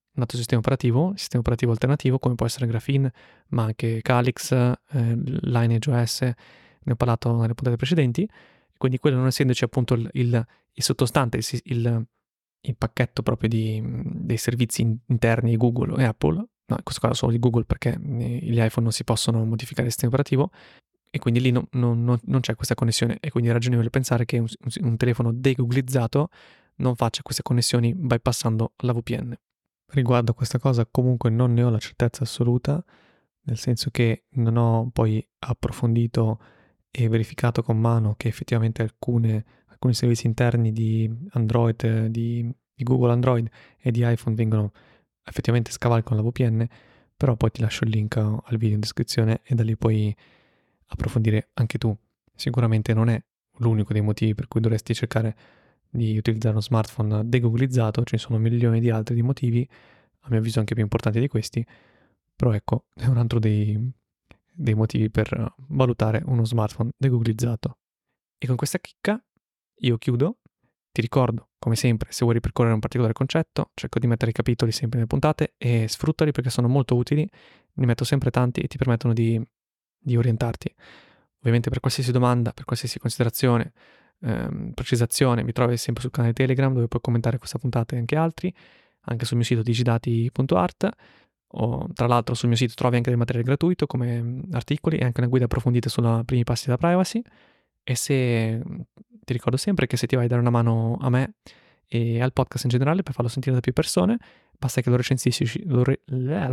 un altro sistema operativo, sistema operativo alternativo come può essere Graphene, ma anche Calyx, eh, Lineage.os, ne ho parlato nelle puntate precedenti, quindi quello non essendoci appunto il, il, il sottostante, il, il, il pacchetto proprio di, dei servizi interni di Google e Apple, no, in questo caso solo di Google perché gli iPhone non si possono modificare il sistema operativo, e quindi lì no, no, no, non c'è questa connessione, e quindi è ragionevole pensare che un, un telefono degooglizzato non faccia queste connessioni bypassando la V P N. Riguardo a questa cosa comunque non ne ho la certezza assoluta, nel senso che non ho poi approfondito e verificato con mano che effettivamente alcune, alcuni servizi interni di Android, di, di Google Android e di iPhone vengono effettivamente scavati con la V P N, però poi ti lascio il link al video in descrizione e da lì puoi approfondire anche tu. Sicuramente non è l'unico dei motivi per cui dovresti cercare di utilizzare uno smartphone degooglizzato, ce ne sono milioni di altri di motivi, a mio avviso anche più importanti di questi, però ecco, è un altro dei, dei motivi per valutare uno smartphone degooglizzato. E con questa chicca io chiudo, ti ricordo, come sempre, se vuoi ripercorrere un particolare concetto, cerco di mettere i capitoli sempre nelle puntate e sfruttali perché sono molto utili, ne metto sempre tanti e ti permettono di, di orientarti. Ovviamente per qualsiasi domanda, per qualsiasi considerazione, ehm, precisazione, mi trovi sempre sul canale Telegram dove puoi commentare questa puntata e anche altri, anche sul mio sito digidati punto art, o tra l'altro sul mio sito trovi anche del materiale gratuito come articoli e anche una guida approfondita sulla primi passi della privacy. E se ti ricordo sempre che se ti vai a dare una mano a me e al podcast in generale per farlo sentire da più persone, basta che lo recensisci, lo, re,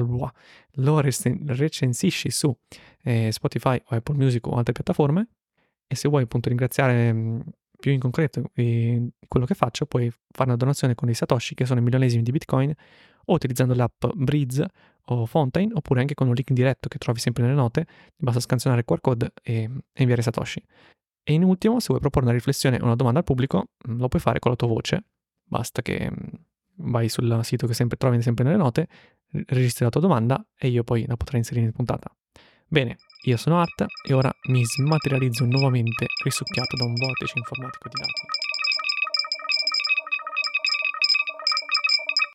lo recensisci su eh, Spotify o Apple Music o altre piattaforme. E se vuoi appunto ringraziare mh, più in concreto eh, quello che faccio, puoi fare una donazione con dei satoshi che sono i milionesimi di Bitcoin, o utilizzando l'app Breeze o Fontaine, oppure anche con un link diretto che trovi sempre nelle note, basta scansionare il Q R code e, e inviare satoshi. E in ultimo, se vuoi proporre una riflessione o una domanda al pubblico, lo puoi fare con la tua voce, basta che vai sul sito che sempre trovi sempre nelle note, registri la tua domanda e io poi la potrei inserire in puntata. Bene, io sono Art e ora mi smaterializzo nuovamente risucchiato da un vortice informatico di dati.